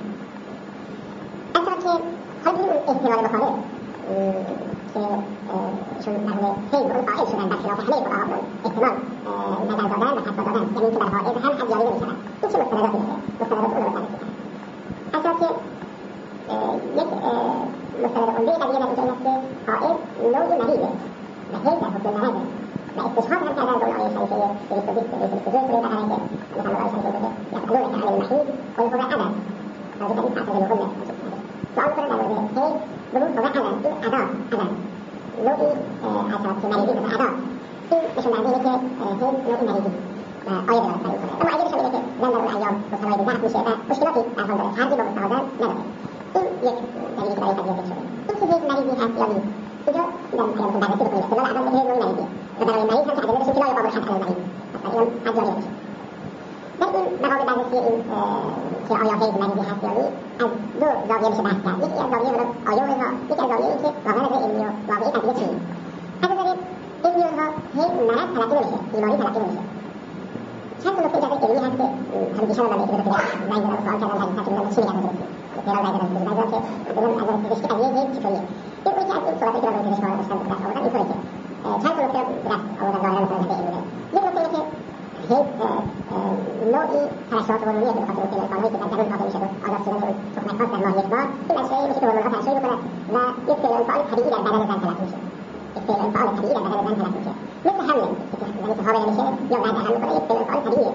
از که حالا ببینیم اون احتمال مخالف که چون مرحوم سید به اون قائل شدن برخلاف همه فقها احتمال نظر دادن و فتوا دادن یعنی اینکه بر حائض هم حد جاری نمیشود. این چه مستنداتی داره؟ مستندات اون رو بررسی کنیم. از که یک مستند عمده قضیه در اینجا این است که حائض نوعی مریضه و حیض در حکم مرضه و استشهاد هم کردن به اون آیه شریفه دویست و بیست دویست و دو سوره بقره که مثلا آیه شریفه بوده یسألونک عن المحیض قل هو أذى راجع به فاعتزلوهن سوال کنن در مورد حیض بگو هو أذى این اذا اذى نوعی اثرات که مریضی مثل اذا این نشون دهنده اینه که حیض نوعی مریضی و آیه دارد برای کنه. اما اگه نشون میده که زن در اون ایام مبتلای به ضعف میشه و مشکلاتی در حال داره حربی با مستحاضه نداره. این یک دلیلی که برای قضیه ذکر شده. این که حیض مریضی هست یا نیست اینجا در مقایسه بررسی بکنید. استدلال اول که حیض نوعی مریضیه و برای مریض هم که ادله داشتیم که لا یقام الحد علی المریض پس برای اون حد جاری نمیشه. در این مقام بررسی این که آیا حیض مریضی هست یا نیست از دو زاویه میشه بحث کرد. یکی از زاویه حالا آیه و اینها، یکی از زاویه این که واقعا نظر علمی و واقعی قضیه چیه. از نظر علمی و اینها حیض مرض تلقی نمیشه، بیماری تلقی نمیشه. چند تا نکته اجازه علمی هست که همین دیشب من یکی دو تا زنگ زدم سوال کردم حدیث که میگم چی میگن درسته. تهران زنگ زدم زنگ زدم که بگم از پزشکی قضیه حیض چطوریه. این اون که از این صحبتی که راجع به پزشکان داشتن به دست آوردن اینطوره که چند تا نکته به دست آوردن ظاهرا مثلا نکته علمی داره. یک نکته اینه که حیض نوعی ترشحات هورمونیه که بخاطر اون سیلولفان‌هایی که در درون واقع میشه و آزاد شدن اون تخمک‌ها در ماه یک بار این منشأ میشه که هورمون‌ها ترشحی میکنن و یک سیلولفان طبیعی در بدن زن تلقی میشه. یک سیلولفان طبیعی در بدن زن تلقی میشه. مثل حمل که زنی که حامل میشه یا بعد حمل میکنه یک سیلولفان طبیعی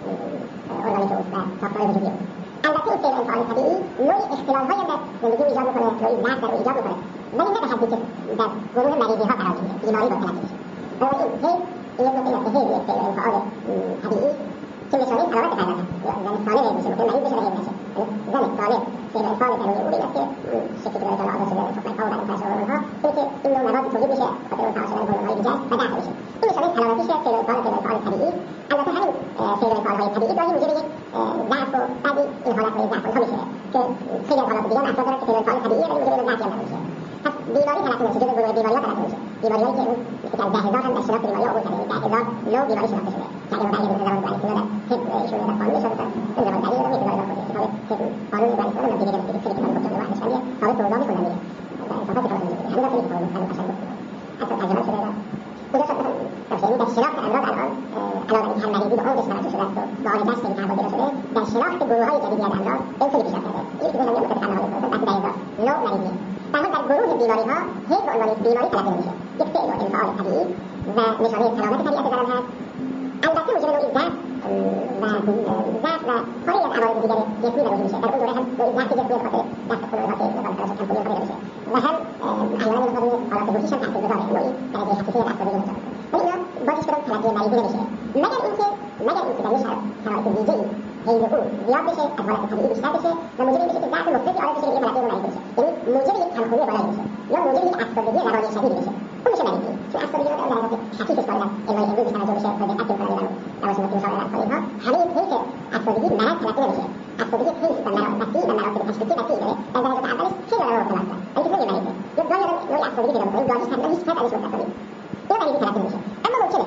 ارگانیک اوست و ساختار وجودی اوست. البته این سیلولفان طبیعی نوعی اختلال‌هایی در زندگی ایجاد میکنه، نوعی ضعف در ایجاد میکنه ولی نه به حدی که در گروه مریضی‌ها قرار میگیره، بیماری با تلقی میشه. بنابراین حیض این یک نکته است که حیض یک سیلولفان طبیعی که نشانه سلامت پیدا کرد. زن سالم میشه، ممکن مریض بشه و حیض نشه. زن سالم سیلولفان درونی او این است که شکلی که داره که آزاد شده تخمک‌ها و بعد ترشح هورمون‌ها اینه که این نوع مواد تولید میشه خاطر اون ترشح شدن هورمون‌های دیگر و ضعف میشه. این نشانه سلامتیشه سیلولفان سیلولفان طبیعی. البته همین سیلولفان‌های طبیعی گاهی موجب یک ضعف و بعضی این حالت‌های ضعف اونها میشه که خیلی از حالات دیگه افراد دارن که سیلولفان طبیعیه ولی موجب ضعفی هم میشه. پس بیماری تلقی نمیشه، جزء گروه بیماری‌ها تلقی میشه. بیماری‌هایی که اون مثل که از ده هزار هم در شناخت بیماری‌ها عبور کرده، ده هزار نوع بیماری شناخته شده. که اگه برگردیم به زمان دانشجویان در طب ایشون در قانون شده این زمان دلیل رو می‌تونه داشته باشه. کتاب قانون دانشجویان رو دیگه دیگه خیلی کتاب گفتم واحد نشانیه ثابت به اوضاع می‌خوندن دیگه. انصافا کتاب می‌خونن. همین خیلی کتاب مفصل قشنگ گفت. اصلا ترجمه شده و اونجا شد مثلا در شناخت امراض الان علاوه بر اینکه هم مریضی به عمقش توجه شده است و معالجه‌اش خیلی تحول شده در شناخت گروه‌های جدیدی از امراض این خیلی پیشرفت کرده. این که نمی‌دونم متفق علیه است بعد در نوع مریضی در حال در گروه بیماری‌ها حیض به عنوان بیماری تلقی نمیشه. یک فعل و انفعال طبیعی و نشانه سلامت طبیعت زنان هست. البته موجب نوعی ضعف و ضعف و کاری از عوارض دیگر جسمی به وجود میشه. در اون دوره هم نوعی ضعف جسمی به خاطر دست خونه‌ها که نظام تراش کمپونی خاطر میشه و هم احیانا به خاطر حالات روحیش هم تاثیرگذاره. نوعی درجه حساسیت افسردگی میشه. ولی اینا بازش بدون تلقی مریضی نمیشه. مگر اینکه مگر اینکه در شرایط ویژه‌ای حیض او زیاد بشه، از حالت طبیعی بیشتر بشه و موجب این بشه که ضعف مفرطی عارض بشه که دیگه تلقی مریضی بشه. یعنی موجب یک کمخونی بالایی بشه یا موجب یک افسردگی روانی شدیدی بشه. اون میشه مریضی. چون افسردگی رو در حالت خفیفش کاملا امروز امروز توجه بشه و دقت کنیم در روانشناسی مشاوره اطفال اینها همه این طیف افسردگی مرض تلقی نمیشه. افسردگی طیف و مراتبی و مراتب تشخیصی وسیعی داره. در درجات اولش خیلی آدم مبتلا هستن ولی که نمیشه مریضه. یا گاهی آدم نوعی افسردگی پیدا می‌کنه گاهیش حتی هیچ فرد ازش مستثنا نیست. یا مریضی تلقی نمیشه. اما ممکنه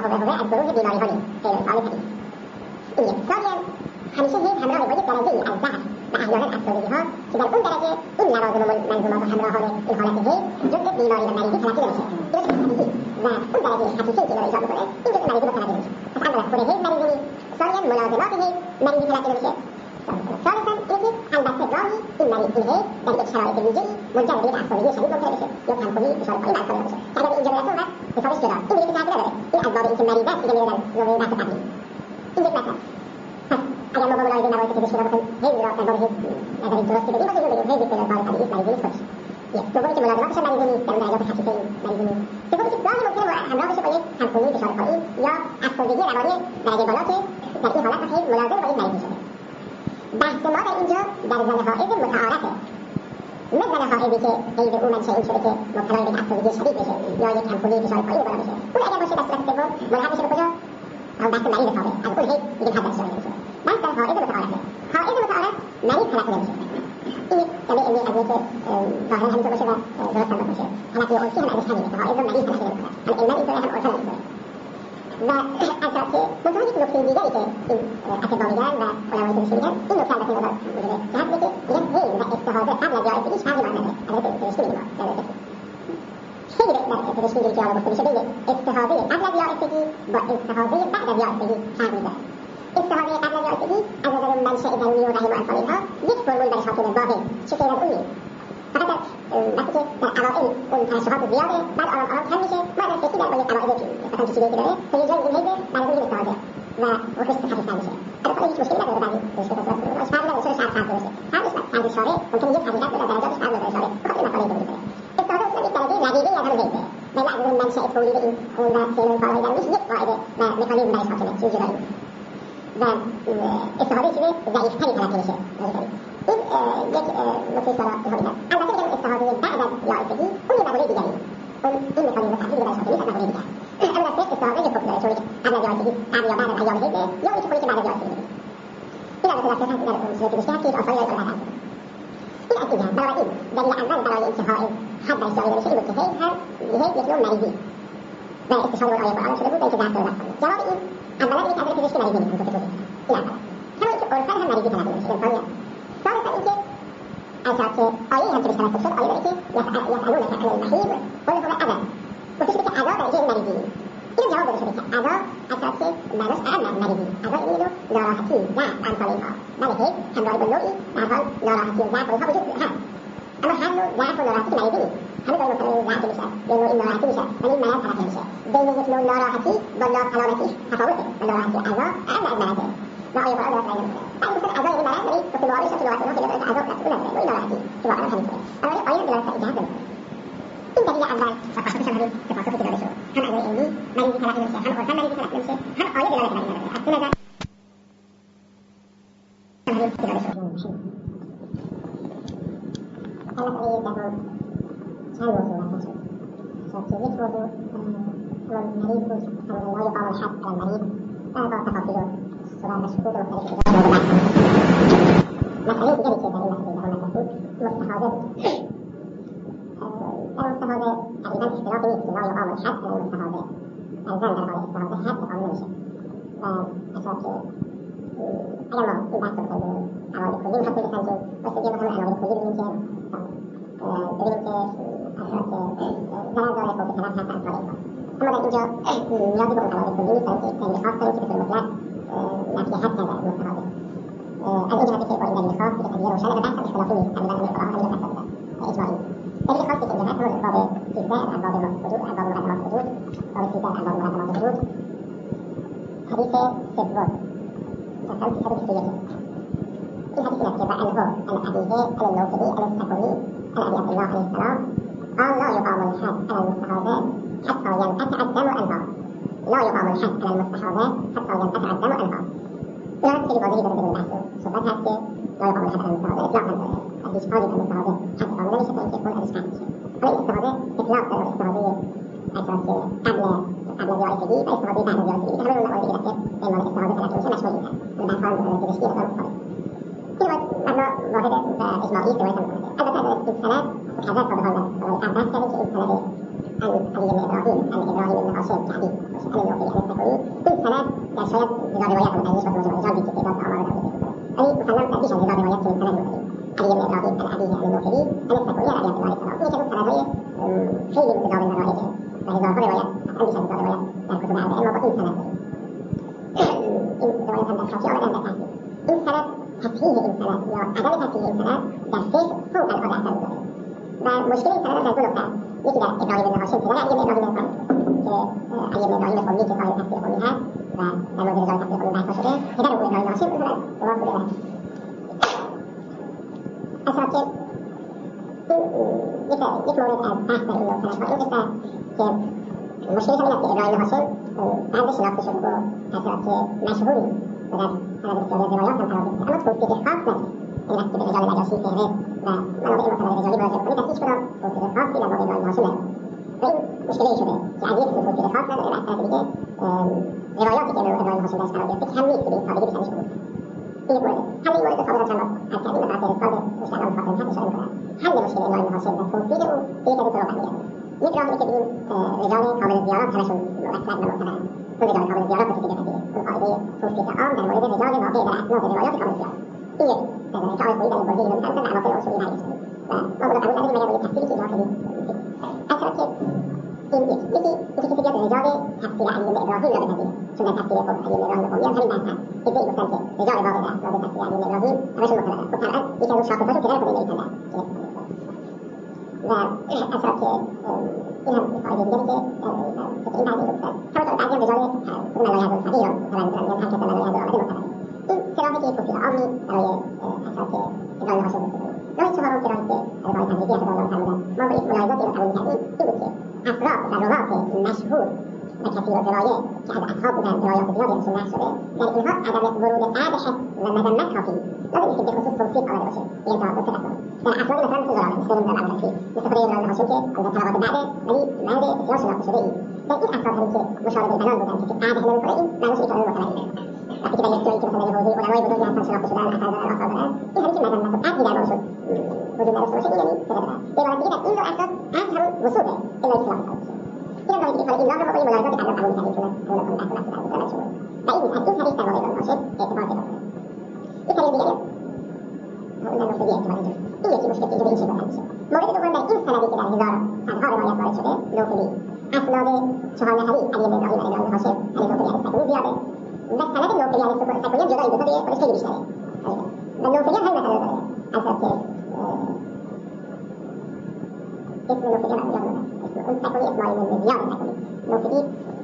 هوه از گروه بیماری‌های غیرفعال طبیعی. این یک. ثانیاً همیشه حیض همراه با یک درجه‌ای از ضعف و احیانا افسردگی‌ها که در اون درجه این لوازم و منظومات و همراهان این حالت حیض جزء بیماری و مریضی تلقی نمیشه. و اون درجه خفیفی که ایجاد می‌کنه این جزء مریضی متلقی نمیشه. پس اولا خود حیض مریضی نیست. ثانیاً ملازمات حیض مریضی تلقی نمیشه. ثالثاً اینکه البته گاهی این مریض این حیض در یک شرایط ویژه‌ای منجر به یک افسردگی شدید ممکن بشه یا کم‌خونی فشار پایین برخوردار بشه. که اگر اینجا برسه اون حسابش جدا. این دیگه تأثیر نداره. این اسباب اینکه مریض است دیگه میره در زمینه بحث قبلی. این یک مطلب. اگر ما با ملاحظه نباید پزشکی را بخوایم حیض را در باب حیض نظری درستی بدیم باید بگیم حیض یک غیرفعال طبیعی است مریضی نیست خودش. یک. دومی که ملازماتش مریضی نیست در اون درجات خفیفه مریضی نیست. سومی که گاهی ممکنه همراه بشه با یک همخونی فشار پایین یا افسردگی روانی درجه بالا که در این حالت حیض ملازم با یک مریض میشه. بحث ما در اینجا در زن حائض متعارفه. نه زن حائضی که حیض او منشأ این شده که مبتلا به افسردگی شدید بشه یا یک همخونی فشار پایین بالا بشه. اون اگر باشه در صورت سوم ملحق میشه به کجا؟ اون بحث مریض ثابت. از اون حیض دیگه حد ازش نمیشه. بحث در حائض متعارفه. حائض متعارف مریض تلقی نمیشه. این جمله علمی از اینکه ظاهرا همینطور باشه و درست هم باشه. حالت عرفی هم ازش همینه که حائض مریض تلقی نمیشه. هم علما اینطوره هم عرفا اینطوره. و از که منتها یک نکته دیگری که این اطبا میگن و علمای پزشکی میگن این نکته البته نظر موجوده که هست که میگن حیض و استحاضه قبل از جایزگی هیچ فرقی با هم نداره. البته پزشکی میگیم خیلی در پزشکی اینجوری که حالا گفته میشه بین استحاضه قبل از یائسگی با استحاضه بعد از یائسگی فرق میذاره. استحاضه قبل از یائسگی از نظر منشأ درونی و رحم و انسان اینها یک فرمول برش حاکمه واحد چه غیر از اون نیست. فقط در وقتی که در اوائل اون ترشحات زیاده بعد آرام آرام کم میشه ما در فکری در با یک قواعد مثلا چیزی که داره تا یه جایی این حیض بعد از اون استحاضه و وقتش خفیفتر میشه. البته هیچ مشکلی نداره بعضی پزشکی تصور فرق نداره چرا شرط فرق باشه. فرقش فرق شارع ممکنه یک حقیقت در درجاتش فرق نداره شارع بخاطر مسائل درونی داره. استحاضه اصلا یک درجه رقیقی از همون حیضه. ولی از اون منشأ تولید این خون و فعل و کارهای درونیش یک قاعده و مکانیزم برش حاکمه چیز جدایی نیست. و استحاضه چیز ضعیف‌تری تلقی میشه. این یک نکته سراغ می‌کنم. البته میگم استحاضه بعد از یائسگی اون یه مقوله دیگری. اون این مکانیزم تحلیلی برش حاکمه نیست از مقوله دیگر. اما در استحاضه یک حکم داره چون قبل از یائسگی قبل یا بعد از ایام حیض یا اون چیزی که بعد از یائسگی می‌بینیم. این البته در فقه در اصول پزشکی هست که هیچ آثاری ازش نداره. این از این جهت بنابراین دلیل اول برای اینکه حائض حد برش جاری نمیشه این بود که حیض هر حیض یک نوع مریضی و استشهاد با آیه قرآن شده بود اینکه ضعف داره بخونه. جواب این اولا اینکه از پزشکی مریضی نیست همونطور که توضیح کردم. این اولا. همون اینکه عرفاً هم مریضی تلقی نمیشه امکانیه. ثالثاً اینکه از که آیه هم که بیشتر شد آیه داره که یسألونک عن المحیض قل هو اذى. گفته شده که اذا درجه مریضی. این جواب داده شده که اذا از که معناش اعم مریضی. اذا این نوع ناراحتی ضعف امثال اینها. بله حیض همراه با نوعی به هر حال ناراحتی و ضعف و اینها وجود هست. اما هر نوع ضعف و ناراحتی که مریضی نیست. همه گاهی مثلا ضعف میشه یا نوعی ناراحتی میشه ولی این مرض تلقی نمیشه. بین یک نوع ناراحتی با ناسلامتی تفاوته. ناراحتی اذا اعم از مرضه. و آیه قرآن درست بیان میکنه. بعد مثلا اذا یعنی مرض ولی گفته معاملش هم که نوعات اونها که نداره عذاب نفس اون نداره. نوعی ناراحتی که واقعا همینطوره. اما آیه دلالت بر جهت نمیکنه. این دلیل اول و پاسخش هم همین که پاسخی که داده شد. هم اذا علمی مریضی تلقی نمیشه، هم عرفاً مریضی تلقی نمیشه، هم آیه دلالت بر این نداره. از سه نظر همین که داده شد. البته این دفعه چند موضوع مطرح شد. شد که یک موضوع مریض بود فرضاً لا يقام الحد على المريض با تفاصیل صورت و شکوک مختلفی که در مورد مسئله دیگری که در این مسئله در مطرح بود مستحاضه بود. در مستحاضه تقریبا اختلافی نیست که لا يقام الحد على المستحاضه. زن در حال استحاضه حد اقامه نمیشه و اشار که اگر ما این بحث رو بکنیم عوامل کلی میخواستیم بسنجیم بایستگی مثلا عوامل کلی ببینیم که ببینیم که افراد که ضرر داره فوق طرف هست امثال اینها. اما در اینجا نیازی به اون عوامل کلی نیست برای که دلیل خاص داریم که به طور مطلق نفی حد کرده از مستحاضه. از این جهتی که با این دلیل خاص که قضیه روشنه و بحث هم اختلافی نیست تقریبا این اختلاف همین رو پس دادن اجماعی. دلیل خاصی که اینجا هست همون باب سیزده از ابواب وجود ابواب مقدمات وجود باب سیزده از ابواب مقدمات وجود حدیث سوم رقم سیصد و بیست و یک. این حدیث است که و عنه عن ابیه عن النوفلی عن السکونی عن ابی عبد الله علیه السلام قال لا يقام الحد على المستحاضة حتى ينقطع الدم عنها. لا يقام الحد على المستحاضة حتى ينقطع الدم عنها. بنابراین خیلی واضحی داره بدون بحث صحبت هست که لا يقام الحد على المستحاضة اطلاقا از هیچ حالی در مستحاضة حد اقامه نمیشه تا اینکه خون ازش قطع میشه. حالا این استحاضة اطلاق داره استحاضة اساس که قبل قبل از یائسگی و استحاضة بعد از یائسگی همه اون مواردی که به عنوان استحاضة تلقی میشه مشمول میشن. من بحث های پزشکی مقدار مختلف. این مبنا واحد و اجماعی است روایت میکنه. البته از این سند کذا تا به حال در بحث کردیم که این سند علی علی بن ابراهیم عن ابراهیم بن هاشم کعبی عن النوفلی عن السکونی این سند در شاید هزار روایت هم تنظیش باشه مجموعه جان که تعداد آمار رو ولی مسلم در بیش از هزار روایت چنین سند مستقیم علی بن ابراهیم عن ابیه عن النوفلی عن السکونی عن ابی عبد الله این که سندهای خیلی متداول و رایجه و هزارها روایت اصلا بیش از هزار روایت در کتب اربعه ما با این سند این روایت هم در کافی آمدن در تحقیق این سند تصحیح این سند یا عدم تصحیح این سند در فقه فوق العاده اثر می‌ذاره و مشکل این سند در دو نقطه یکی در ابراهیم بن هاشم پدر علی بن ابراهیم الخان که علی بن ابراهیم الخانی که صاحب تفسیر خونی هست و در مورد رجال تفسیر خونی بحث شده پدر او ابراهیم هاشم اون جواب بوده اصلا که یک یک مورد از بحث در این نقطه این قصه که مشکلش همین است که ابراهیم هاشم بعد شناخته شده و اصلا که مشهوری و در سند بسیاری از روایات هم قرار گرفته اما توصیف خاص نداره این وقتی به رجال نجاشی فهرست و منابع معتبر رجالی مراجعه کنید در هیچ کدام توصیف خاصی در مورد ابراهیم هاشم نداره و این مشکلی شده که از یک توصیف خاص نداره و از طرف دیگه روایاتی که ابراهیم هاشم درش قرار گرفته کم نیست که به این سادگی بسنجش کنید این یک مورد حل این مورد ثابت چند بار از کردیم و در رسال مشتغل خاطر حد اشاره میکنم حل مشکل ابراهیم هاشم و توصیف او به یک از این طرق برمیگرده یک راه اینه که بگیم رجال قابل زیارت همشون مؤثر و معتبرن اون رجال قابل زیارت نتیجه پذیره اون قاعده توصیف عام در مورد رجال واقع در اسناد روایات قابل زیارت این یک نظریه که آقای خویی در این بازی اینو می‌کنه در عناصر اصولی برگشته و ما اون قبول نداریم مگر با یک تفسیری که اینها خیلی اصلا که این یک یکی یکی کسی بیاد رجال تفسیر علی بن ابراهیم را بپذیره چون در تفسیر خود علی بن ابراهیم قومی هم همین بحث هست ادعی گفتن که رجال واقع در اسناد تفسیر علی بن ابراهیم همشون معتبرن خب طبعا یکی از اون شاخص‌هاشون پدر خود نویسنده و اصلا که این هم فایده دیگری که این بعد این گفتن همونطور بعضی هم رجال خود منای حضرت فقیه را معتبر می‌کنن یا هر کس منای حضرت آمده معتبره این سراحه که توصیف عامی برای اصلا که ابراهیم هاشم گفته کنیم راه چهارم که راهی که راه تدریجی از الله فرمودن ما با یک ملاحظاتی رو قبول می‌کردیم این بود که افراد و روات مشهور و کثیر الروايه که از اصحاب بودن روایات زیادی ازشون نقل شده در اینها عدم ورود قدح و مذمت کافی لازم نیست که به خصوص توصیف آمده باشه به انتها دو سه در افرادی مثلا مثل زراره مثل نمیدونم ابوالحسین مثل خود ابراهیم هاشم که از طبقات بعده ولی مرد بسیار شناخته شده ای در این افراد همین که مشارب البنان بودن که قدح نمیکنه این معنیش اینه که آدم معتبر نیست وقتی که در یک جایی که مثلا در حوزه علمای بزرگی هستن شناخته شدن اثر دارن آثار دارن این همین که مذمت و قدحی در بارشون وجود نداشته باشه این یعنی صدق دارن به عبارت دیگه در این نوع افراد قدح همون وصوله الا اصلاح میکنه این هم دیگه این نام رو با این ملاحظات قبلا قبول کردیم چون اون رو بحث بحث در مورد شما و این از این طریق در واقع ابراهیم هاشم اعتبار پیدا کنه این طریق دیگه اون در نقطه دیگه اعتبار اینجا این یکی مشکل اینجا به این شکل حل میشه مورد دوم در این سندی که در هزار صدها روایت وارد شده نوفلی اسناد چهار نفری علی بن ابراهیم علی ابراهیم هاشم علی نوفلی علی سکونی زیاده و سند نوفلی علی سکونی هم جدا این دو تا دیگه خودش خیلی بیشتره و نوفلی هم همین مسئله داره اصلا که اسم نوفلی هم یادم اون سکونی اسماعیل بن زیاد سکونی نوفلی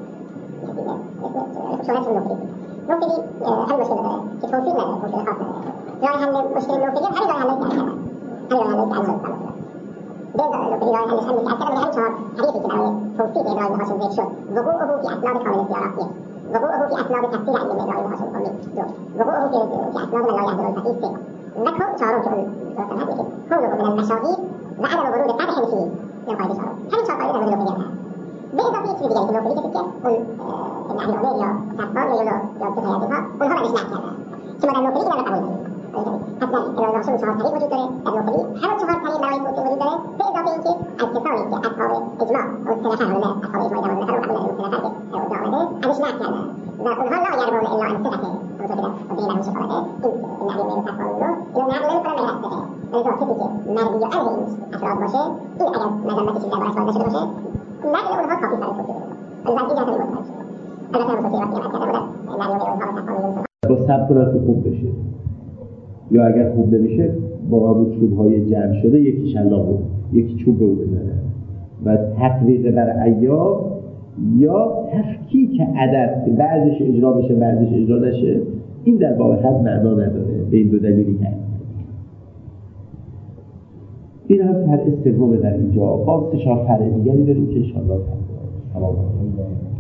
شهرت نوفلی نوفلی همین مشکل داره که توصیف نداره توصیف خاص نداره راه حل مشکل نوفلی همین راه حلش که همین راه حلش که الان بين نوفلی راه حلش همین که اکثر من همین چهار حدیثی که برای توصیف ابراهیم هاشم ذکر شد وقوعه في اسناد کامل الزیارات یک وقوعه في اسناد تفسیر علی بن ابراهیم هاشم قومی دو وقوعه في في اسناد من لا يحضر الفقيه سه نكو چهارم که اون درست هست که كونه من المشاهير وعدم ورود قدح فيه من قاعده چهارم همین چهار قاعده در مورد نوفلی هست به اضافه یک چیز دیگه که نوفلی کسی که اون نحن عمر یا صفان یا یا یا دو تا دیگه اونها بعدش نقل کردن که ما در نوفلی اینا رو قبول داریم پس در ابراهیم هاشم چهار طریق وجود داره در نوفلی همون چهار طریق برای توصیف وجود داره به اضافه اینکه از کسانی که اصحاب اجماع اون سه نفر همه اصحاب اجماع دوازده نفر رو قبول داریم سه نفر که اونجا آمده ازش نقل کردن و اونها لا یروون الا عن ثقته همونطور که در قضیه برمیشه قابله این نحن عمر صفان رو اینو نقل نمیکنن مگر از ثقه ولذا کسی که مردی و علیه این افراد باشه این اگر مذمت چیزی دربارش وارد نشده باشه نقل اونها کافی برای توصیف ولی این جهت مطمئن شد البته هم توصیف وقتی عمل کرده بودن نحن عمر اونها و صفان با ثبت کنن که خوب بشه یا اگر خوب نمیشه با همون چوب‌های جمع شده یکی شلاق بود یکی چوب به او بزنه و تفریق بر ایام یا تفکیک عدد که بعضش اجرا بشه بعضش اجرا نشه این در واقع حد معنا نداره به این دو دلیلی که این هم فرع سوم در اینجا باز چهار فرع دیگری داریم که ان شاء الله تمام